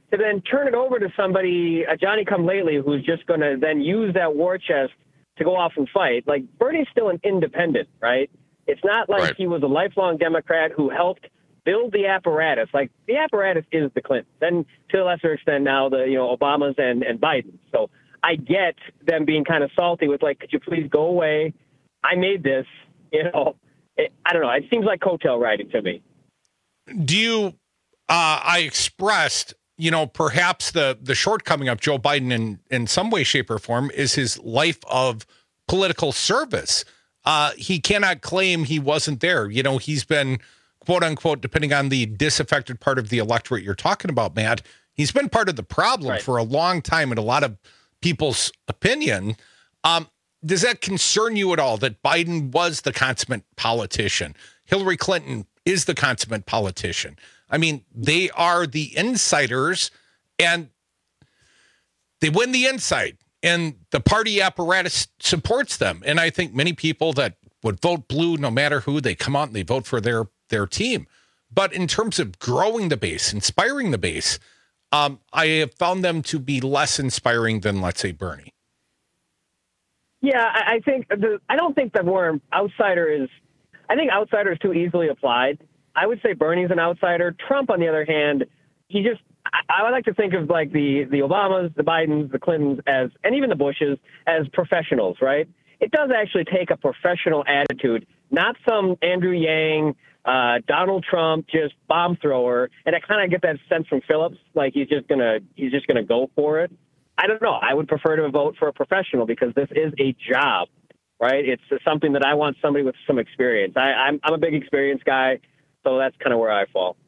[SPEAKER 6] to then turn it over to somebody, a Johnny-come-lately, who's just going to then use that war chest to go off and fight. Like, Bernie's still an independent, right? It's not like he was a lifelong Democrat who helped build the apparatus. Like, the apparatus is the Clintons, and to a lesser extent now the Obamas and Biden. So I get them being kind of salty with, like, could you please go away? I made this. I don't know. It seems like coattail riding to me.
[SPEAKER 17] Do you? I expressed, perhaps the shortcoming of Joe Biden in some way, shape, or form is his life of political service. He cannot claim he wasn't there. He's been, quote unquote, depending on the disaffected part of the electorate you're talking about, Matt, he's been part of the problem for a long time in a lot of people's opinion. Does that concern you at all that Biden was the consummate politician? Hillary Clinton is the consummate politician. I mean, they are the insiders, and they win the inside, and the party apparatus supports them. And I think many people that would vote blue, no matter who, they come out and they vote for their team. But in terms of growing the base, inspiring the base, I have found them to be less inspiring than, let's say, Bernie.
[SPEAKER 6] Yeah, I don't think the word outsider is. I think outsider is too easily applied. I would say Bernie's an outsider. Trump, on the other hand, I would like to think of like the Obamas, the Bidens, the Clintons and even the Bushes as professionals, right? It does actually take a professional attitude, not some Andrew Yang, Donald Trump, just bomb thrower. And I kind of get that sense from Phillips, like he's just gonna go for it. I don't know. I would prefer to vote for a professional because this is a job, right? It's something that I want somebody with some experience. I'm a big experience guy. So that's kind of where I fall.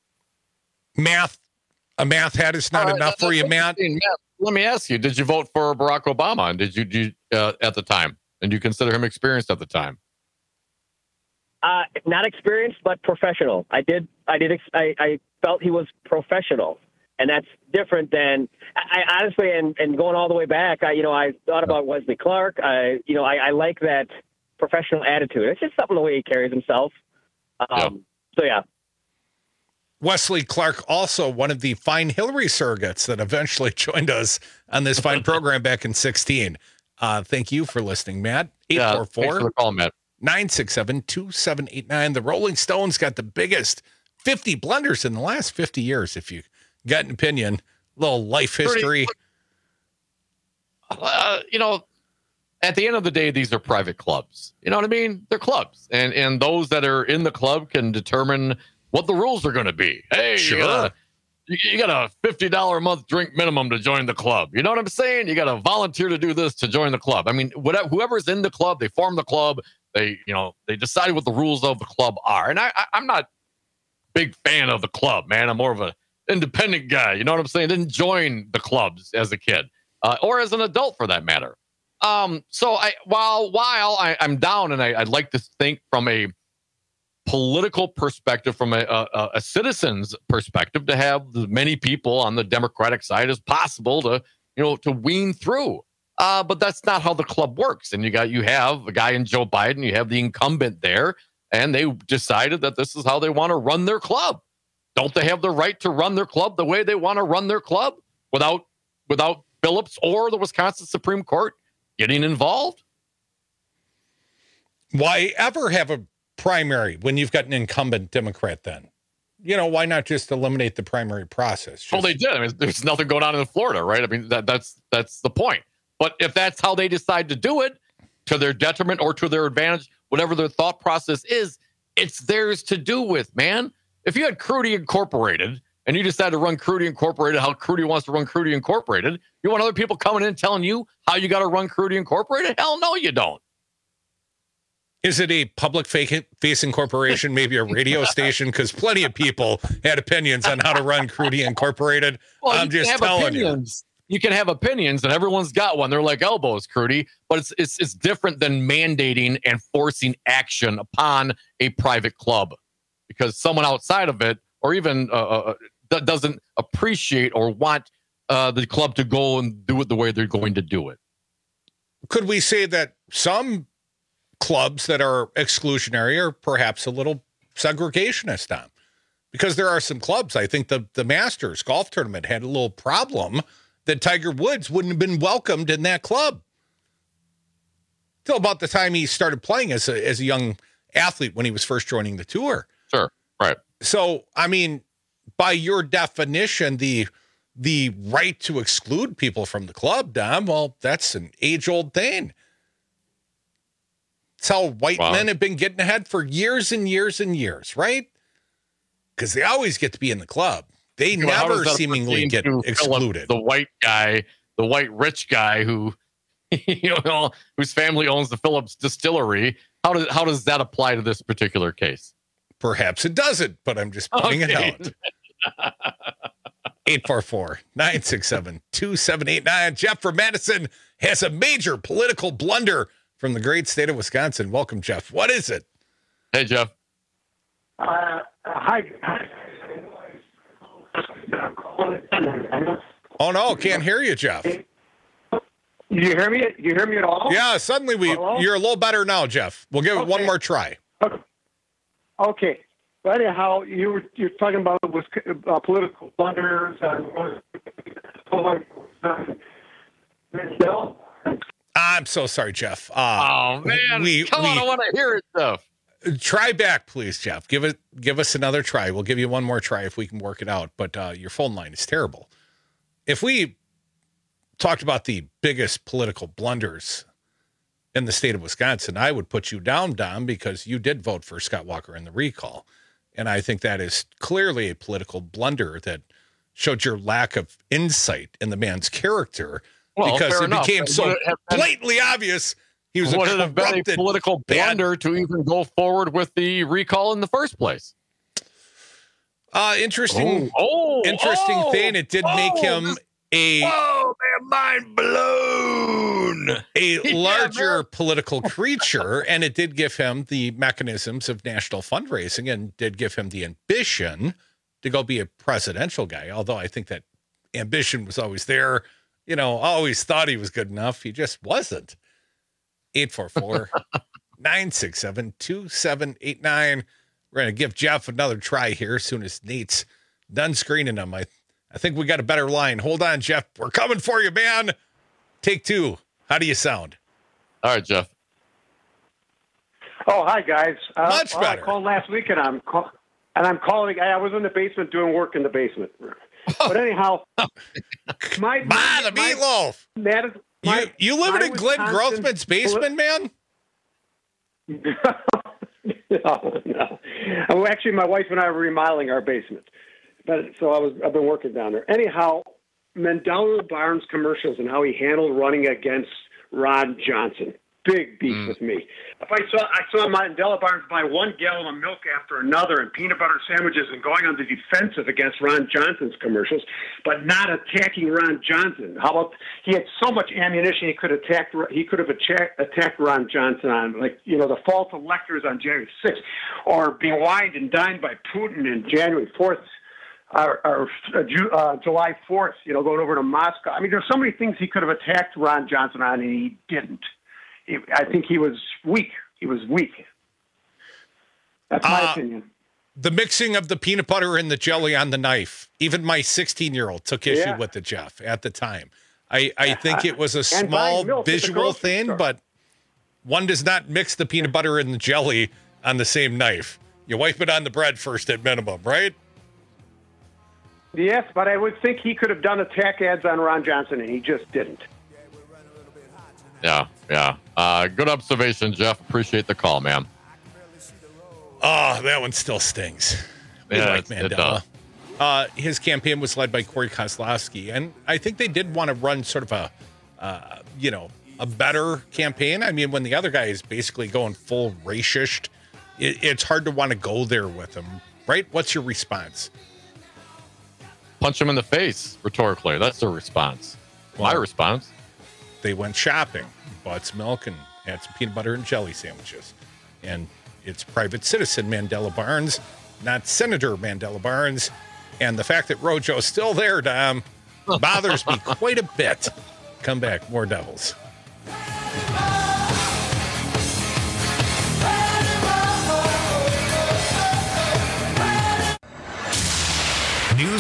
[SPEAKER 17] A math hat is not enough for you, Matt.
[SPEAKER 18] Let me ask you: did you vote for Barack Obama? And did you at the time? And do you consider him experienced at the time?
[SPEAKER 6] Not experienced, but professional. I felt he was professional, and that's different than I honestly. And going all the way back, I thought about Wesley Clark. I like that professional attitude. It's just something the way he carries himself. So, yeah.
[SPEAKER 17] Wesley Clark, also one of the fine Hillary surrogates that eventually joined us on this fine program back in 2016. Thank you for listening, Matt. 844-967-2789. The Rolling Stones got the biggest 50 blunders in the last 50 years, if you got an opinion. Little life history.
[SPEAKER 18] At the end of the day, these are private clubs. You know what I mean? They're clubs. And those that are in the club can determine what the rules are going to be. Hey, sure. You got a $50 a month drink minimum to join the club. You know what I'm saying? You got to volunteer to do this to join the club. I mean, whoever's in the club, they form the club. They decide what the rules of the club are. And I'm not a big fan of the club, man. I'm more of an independent guy. You know what I'm saying? Didn't join the clubs as a kid or as an adult for that matter. So while I'm down and I'd like to think from a political perspective, from a citizen's perspective, to have as many people on the Democratic side as possible to wean through. But that's not how the club works. And you have a guy in Joe Biden, you have the incumbent there, and they decided that this is how they want to run their club. Don't they have the right to run their club the way they want to run their club without Phillips or the Wisconsin Supreme Court getting involved?
[SPEAKER 17] Why ever have a primary when you've got an incumbent Democrat then? Why not just eliminate the primary process?
[SPEAKER 18] Well, they did. I mean, there's nothing going on in Florida, right? I mean, that's the point. But if that's how they decide to do it, to their detriment or to their advantage, whatever their thought process is, it's theirs to do with, man. If you had Crudy Incorporated and you decide to run Crudy Incorporated how Crudy wants to run Crudy Incorporated, you want other people coming in telling you how you got to run Crudy Incorporated? Hell no, you don't.
[SPEAKER 17] Is it a public-facing corporation, maybe a radio station? Because plenty of people had opinions on how to run Crudy Incorporated.
[SPEAKER 18] Well,
[SPEAKER 17] I'm just telling you.
[SPEAKER 18] You can have opinions, and everyone's got one. They're like elbows, Crudy. But it's different than mandating and forcing action upon a private club, because someone outside of it, or even that doesn't appreciate or want the club to go and do it the way they're going to do it.
[SPEAKER 17] Could we say that some clubs that are exclusionary are perhaps a little segregationist, Tom? Because there are some clubs, I think the Masters golf tournament had a little problem that Tiger Woods wouldn't have been welcomed in that club. Till about the time he started playing as a young athlete when he was first joining the tour.
[SPEAKER 18] Sure, right.
[SPEAKER 17] So, I mean, by your definition, the right to exclude people from the club, Dom, well, that's an age-old thing. It's how white men have been getting ahead for years and years and years, right? Because they always get to be in the club. They never seemingly get excluded.
[SPEAKER 18] The white guy, the white rich guy who, whose family owns the Phillips distillery. How does that apply to this particular case?
[SPEAKER 17] Perhaps it doesn't, but I'm just pointing it out. 844-967-2789. Jeff from Madison has a major political blunder from the great state of Wisconsin. Welcome, Jeff. What is it?
[SPEAKER 18] Hey, Jeff.
[SPEAKER 4] Hi.
[SPEAKER 17] Oh, no, can't hear you, Jeff.
[SPEAKER 4] You hear me? You hear me at all?
[SPEAKER 17] Yeah, suddenly you're a little better now, Jeff. We'll give it one more try.
[SPEAKER 4] Okay. But anyhow, you're talking about political blunders.
[SPEAKER 17] I'm so sorry, Jeff.
[SPEAKER 18] Oh man, come on! I want to hear it, Jeff.
[SPEAKER 17] Try back, please, Jeff. Give us another try. We'll give you one more try if we can work it out. But your phone line is terrible. If we talked about the biggest political blunders in the state of Wisconsin, I would put you down, Dom, because you did vote for Scott Walker in the recall. And I think that is clearly a political blunder that showed your lack of insight in the man's character, because it became so blatantly obvious he was
[SPEAKER 18] would it have been a political blunder to even go forward with the recall in the first place?
[SPEAKER 17] Interesting thing. It did make him mind blown. A larger political creature, and it did give him the mechanisms of national fundraising and did give him the ambition to go be a presidential guy. Although I think that ambition was always there. Always thought he was good enough. He just wasn't. 844-967-2789. We're going to give Jeff another try here as soon as Nate's done screening him. I think we got a better line. Hold on, Jeff. We're coming for you, man. Take two. How do you sound?
[SPEAKER 18] All right, Jeff.
[SPEAKER 4] Oh, hi, guys.
[SPEAKER 17] Much better.
[SPEAKER 4] I called last week, and I'm calling. I was in the basement doing work in the basement. But anyhow,
[SPEAKER 17] the meatloaf. You living in Glenn Grothman's basement, man?
[SPEAKER 4] No. Well, actually, my wife and I were remodeling our basement, so I've been working down there. Anyhow, Mandela Barnes commercials and how he handled running against Ron Johnson. Big beef with me. I saw Mandela Barnes buy 1 gallon of milk after another and peanut butter sandwiches and going on the defensive against Ron Johnson's commercials, but not attacking Ron Johnson. How about he had so much ammunition he could have attacked Ron Johnson on, the false electors on January 6th, or being wined and dined by Putin in January 4th. Or July 4th, going over to Moscow. I mean, there's so many things he could have attacked Ron Johnson on, and he didn't. I think he was weak. That's my opinion.
[SPEAKER 17] The mixing of the peanut butter and the jelly on the knife. Even my 16-year-old took issue with it, Jeff, at the time. I think it was a small visual thing, but one does not mix the peanut butter and the jelly on the same knife. You wipe it on the bread first at minimum, right?
[SPEAKER 4] Yes, but I would think he could have done attack ads on Ron Johnson, and he just didn't.
[SPEAKER 18] Yeah. Good observation, Jeff. Appreciate the call, man.
[SPEAKER 17] Oh, that one still stings. Like Mandela. His campaign was led by Corey Kozlowski, and I think they did want to run sort of a better campaign. I mean, when the other guy is basically going full racist, it's hard to want to go there with him, right? What's your response?
[SPEAKER 18] Punch him in the face, rhetorically. That's their response. My response.
[SPEAKER 17] They went shopping, bought some milk, and had some peanut butter and jelly sandwiches. And it's Private Citizen Mandela Barnes, not Senator Mandela Barnes. And the fact that Rojo's still there, Dom, bothers me quite a bit. Come back, more Devils.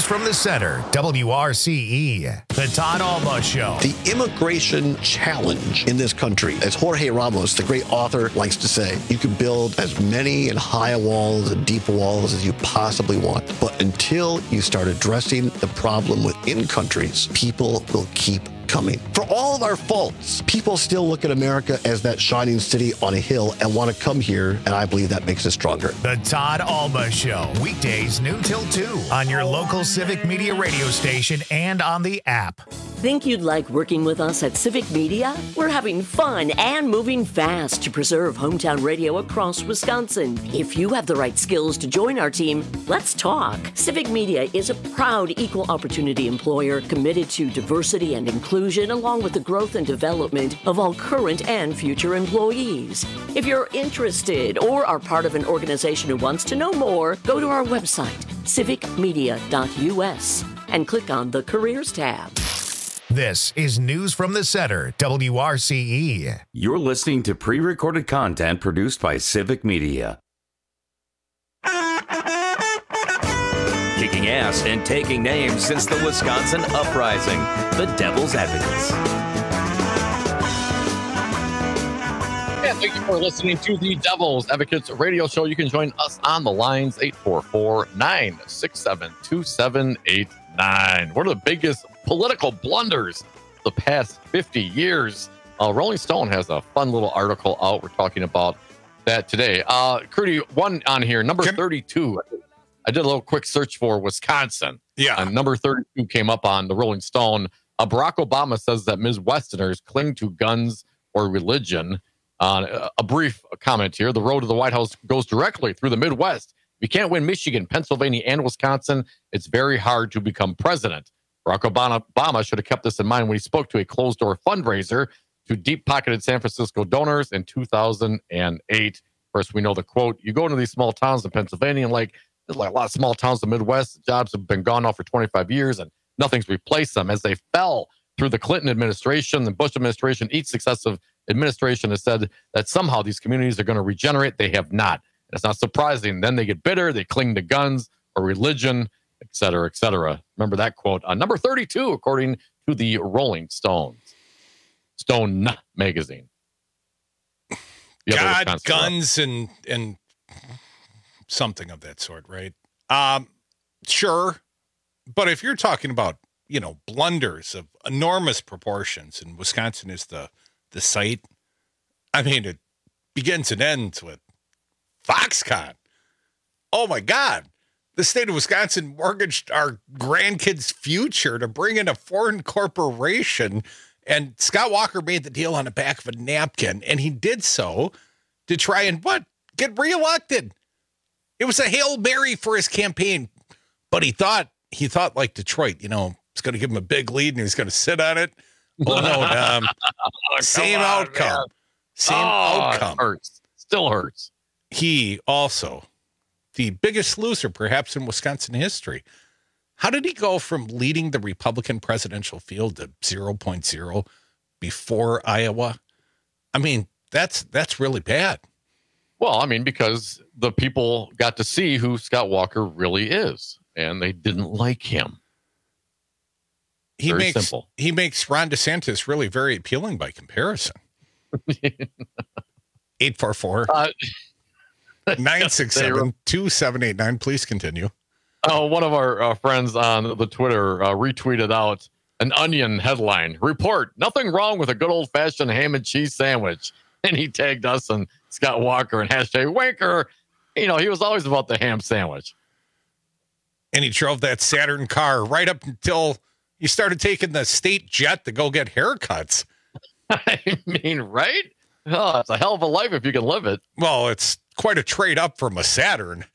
[SPEAKER 1] News from the Center, WRCE. The Todd Alba Show.
[SPEAKER 7] The immigration challenge in this country, as Jorge Ramos, the great author, likes to say, you can build as many and high walls and deep walls as you possibly want. But until you start addressing the problem within countries, people will keep coming. For all of our faults, people still look at America as that shining city on a hill and want to come here, and I believe that makes us stronger.
[SPEAKER 1] The Todd Alba Show, weekdays noon till 2 on your local Civic Media radio station and on the app.
[SPEAKER 8] Think you'd like working with us at Civic Media? We're having fun and moving fast to preserve hometown radio across Wisconsin. If you have the right skills to join our team, let's talk. Civic Media is a proud equal opportunity employer committed to diversity and inclusion, along with the growth and development of all current and future employees. If you're interested or are part of an organization who wants to know more, go to our website, civicmedia.us, and click on the Careers tab.
[SPEAKER 1] This is News from the Center, WRCE.
[SPEAKER 5] You're listening to pre-recorded content produced by Civic Media. Kicking ass and taking names since the Wisconsin Uprising, the Devil's Advocates.
[SPEAKER 18] And thank you for listening to the Devil's Advocates radio show. You can join us on the lines 844-967-2789. One of the biggest political blunders the past 50 years. Rolling Stone has a fun little article out. We're talking about that today. Crudy, one on here, number 32. I did a little quick search for Wisconsin.
[SPEAKER 17] Yeah.
[SPEAKER 18] And number 32 came up on the Rolling Stone. Barack Obama says that Midwesterners cling to guns or religion. A brief comment here. The road to the White House goes directly through the Midwest. If you can't win Michigan, Pennsylvania, and Wisconsin, it's very hard to become president. Barack Obama should have kept this in mind when he spoke to a closed-door fundraiser to deep-pocketed San Francisco donors in 2008. First, we know the quote, you go into these small towns in Pennsylvania, and like a lot of small towns in the Midwest, jobs have been gone now for 25 years, and nothing's replaced them. As they fell through the Clinton administration, the Bush administration, each successive administration has said that somehow these communities are going to regenerate. They have not. And it's not surprising. Then they get bitter, they cling to guns or religion, et cetera, et cetera. Remember that quote on number 32, according to the Rolling Stone magazine.
[SPEAKER 17] God, guns and something of that sort, right? Sure. But if you're talking about, blunders of enormous proportions, and Wisconsin is the site, I mean, it begins and ends with Foxconn. Oh, my God. The state of Wisconsin mortgaged our grandkids' future to bring in a foreign corporation, and Scott Walker made the deal on the back of a napkin, and he did so to try and, get reelected. It was a Hail Mary for his campaign, but he thought like Detroit, it's going to give him a big lead, and he's going to sit on it. Oh, no, same outcome. Man. Same outcome.
[SPEAKER 18] Hurts. Still hurts.
[SPEAKER 17] He also, the biggest loser perhaps in Wisconsin history. How did he go from leading the Republican presidential field to 0.0 before Iowa? I mean, that's really bad.
[SPEAKER 18] Well, I mean, because the people got to see who Scott Walker really is, and they didn't like him.
[SPEAKER 17] He makes Ron DeSantis really very appealing by comparison. 844-967-2789. Please continue.
[SPEAKER 18] One of our friends on the Twitter retweeted out an Onion headline. Report, nothing wrong with a good old-fashioned ham and cheese sandwich. And he tagged us and Scott Walker and #Wanker. He was always about the ham sandwich.
[SPEAKER 17] And he drove that Saturn car right up until he started taking the state jet to go get haircuts.
[SPEAKER 18] I mean, right? Oh, it's a hell of a life if you can live it.
[SPEAKER 17] Well, it's quite a trade up from a Saturn.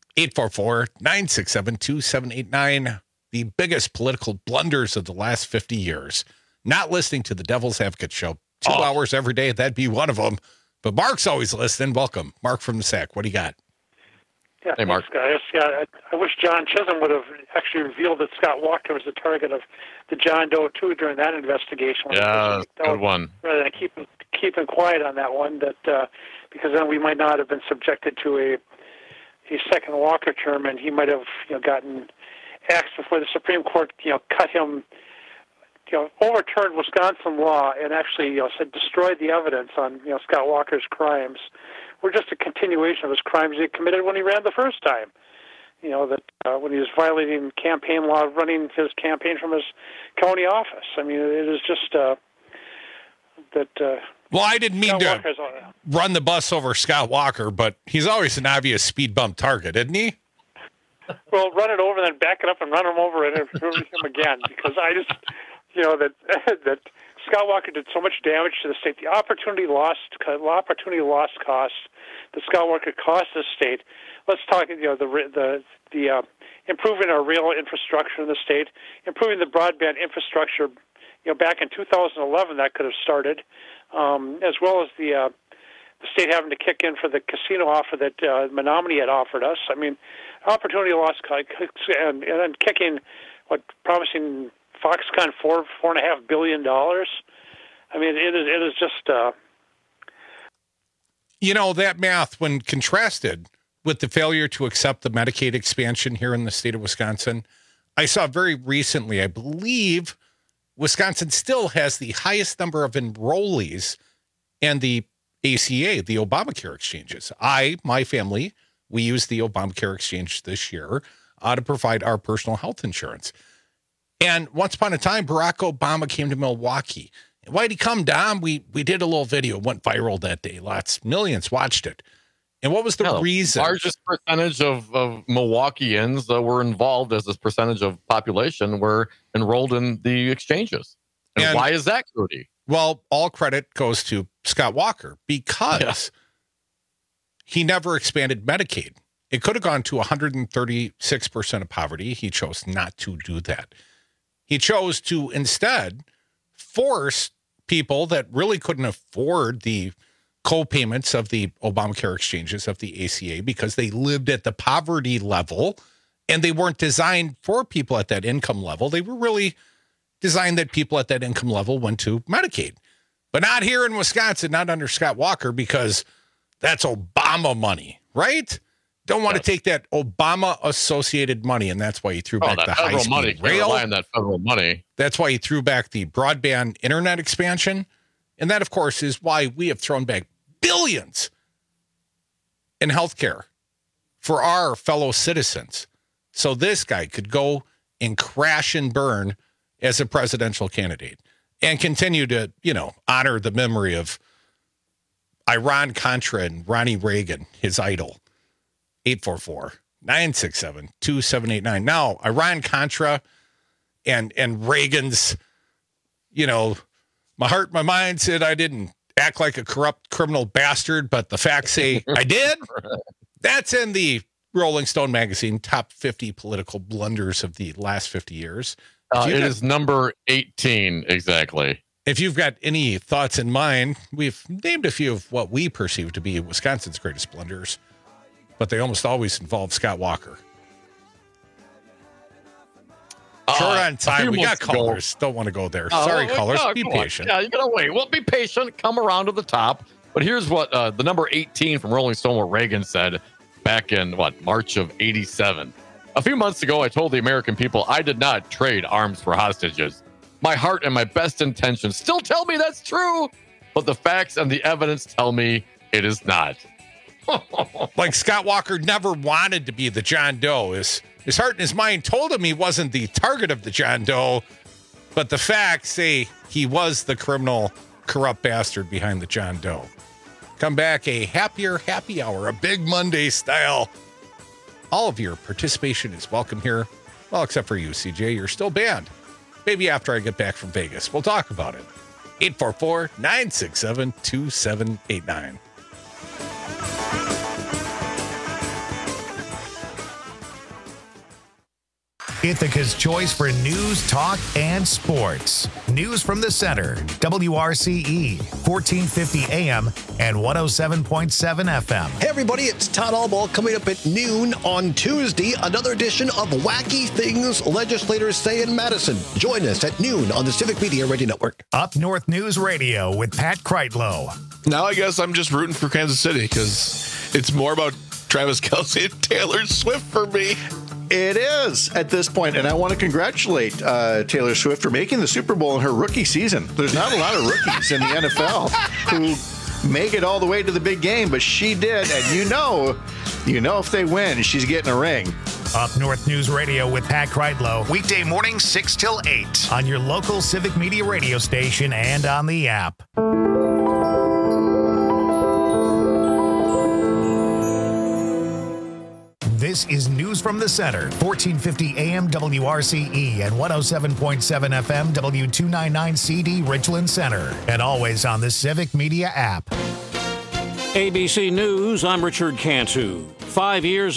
[SPEAKER 17] 844-967-2789. The biggest political blunders of the last 50 years. Not listening to the Devil's Advocate show 2 hours every day. That'd be one of them. But Mark's always listening. Welcome. Mark from the SAC. What do you got?
[SPEAKER 9] Yeah,
[SPEAKER 18] hey, Mark.
[SPEAKER 9] Thanks, guys. I wish John Chisholm would have actually revealed that Scott Walker was the target of the John Doe 2 during that investigation.
[SPEAKER 18] Yeah, good one.
[SPEAKER 9] Rather than keeping quiet on that one, because then we might not have been subjected to a second Walker term, and he might have gotten acts before the Supreme Court, cut him, overturned Wisconsin law and actually, said destroyed the evidence on, Scott Walker's crimes, were just a continuation of his crimes he committed when he ran the first time. When he was violating campaign law, running his campaign from his county office. I mean, it is just that.
[SPEAKER 17] Well, I didn't mean
[SPEAKER 9] Scott
[SPEAKER 17] to run the bus over Scott Walker, but he's always an obvious speed bump target, isn't he?
[SPEAKER 9] Well, run it over, then back it up and run him over and him again, because I just, that Scott Walker did so much damage to the state. The opportunity lost costs that Scott Walker cost the state. Let's talk, the improving our rail infrastructure in the state, improving the broadband infrastructure. Back in 2011, that could have started, as well as the state having to kick in for the casino offer that Menominee had offered us. I mean, opportunity lost, and then kicking, promising Foxconn $4.5 billion. I mean, it is just.
[SPEAKER 17] That math, when contrasted with the failure to accept the Medicaid expansion here in the state of Wisconsin, I saw very recently, I believe, Wisconsin still has the highest number of enrollees in the ACA, the Obamacare exchanges. My family, we used the Obamacare exchange this year to provide our personal health insurance. And once upon a time, Barack Obama came to Milwaukee. Why'd he come down? We did a little video, went viral that day. Millions watched it. And what was the reason?
[SPEAKER 18] Largest percentage of Milwaukeeans that were involved as this percentage of population were enrolled in the exchanges. And why is that, Cody?
[SPEAKER 17] Well, all credit goes to Scott Walker because he never expanded Medicaid. It could have gone to 136% of poverty. He chose not to do that. He chose to instead force people that really couldn't afford the co-payments of the Obamacare exchanges of the ACA because they lived at the poverty level and they weren't designed for people at that income level. They were really designed that people at that income level went to Medicaid, but not here in Wisconsin, not under Scott Walker, because that's Obama money, right? Don't want to take that Obama associated money. And that's why he threw back the high-speed rail.
[SPEAKER 18] On that federal money.
[SPEAKER 17] That's why he threw back the broadband internet expansion. And that, of course, is why we have thrown back billions in healthcare for our fellow citizens. So this guy could go and crash and burn as a presidential candidate and continue to, honor the memory of Iran-Contra and Ronnie Reagan, his idol. 844-967-2789. Now, Iran-Contra and Reagan's, my heart, my mind said I didn't act like a corrupt criminal bastard, but the facts say I did. That's in the Rolling Stone magazine, top 50 political blunders of the last 50 years.
[SPEAKER 18] It is number 18, exactly.
[SPEAKER 17] If you've got any thoughts in mind, we've named a few of what we perceive to be Wisconsin's greatest blunders, but they almost always involve Scott Walker. Short on time. We got callers. Don't want to go there. Sorry, callers. Be patient.
[SPEAKER 18] Yeah, you got to wait. Well, be patient. Come around to the top. But here's what the number 18 from Rolling Stone, what Reagan said back in, March of 87. A few months ago, I told the American people I did not trade arms for hostages. My heart and my best intentions still tell me that's true, but the facts and the evidence tell me it is not.
[SPEAKER 17] Like Scott Walker never wanted to be the John Doe. His heart and his mind told him he wasn't the target of the John Doe, but the facts say he was the criminal, corrupt bastard behind the John Doe. Come back, a happier happy hour, a Big Monday style. All of your participation is welcome here. Well, except for you, CJ. You're still banned. Maybe after I get back from Vegas. We'll talk about it. 844-967-2789.
[SPEAKER 1] Ithaca's choice for news, talk, and sports. News from the center. WRCE, 1450 AM and 107.7 FM.
[SPEAKER 7] Hey, everybody, it's Todd Albaugh coming up at noon on Tuesday. Another edition of Wacky Things Legislators Say in Madison. Join us at noon on the Civic Media Radio Network.
[SPEAKER 1] Up North News Radio with Pat Kreitlow.
[SPEAKER 2] Now I guess I'm just rooting for Kansas City because it's more about Travis Kelce and Taylor Swift for me.
[SPEAKER 3] It is at this point, and I want to congratulate Taylor Swift for making the Super Bowl in her rookie season. There's not a lot of rookies in the NFL who make it all the way to the big game, but she did, and you know if they win, she's getting a ring.
[SPEAKER 1] Up North News Radio with Pat Kreitlow, weekday mornings 6 till 8 on your local Civic Media radio station and on the app. This is News from the Center, 1450 AM WRCE and 107.7 FM W299CD Richland Center, and always on the Civic Media app.
[SPEAKER 10] ABC News, I'm Richard Cantu. 5 years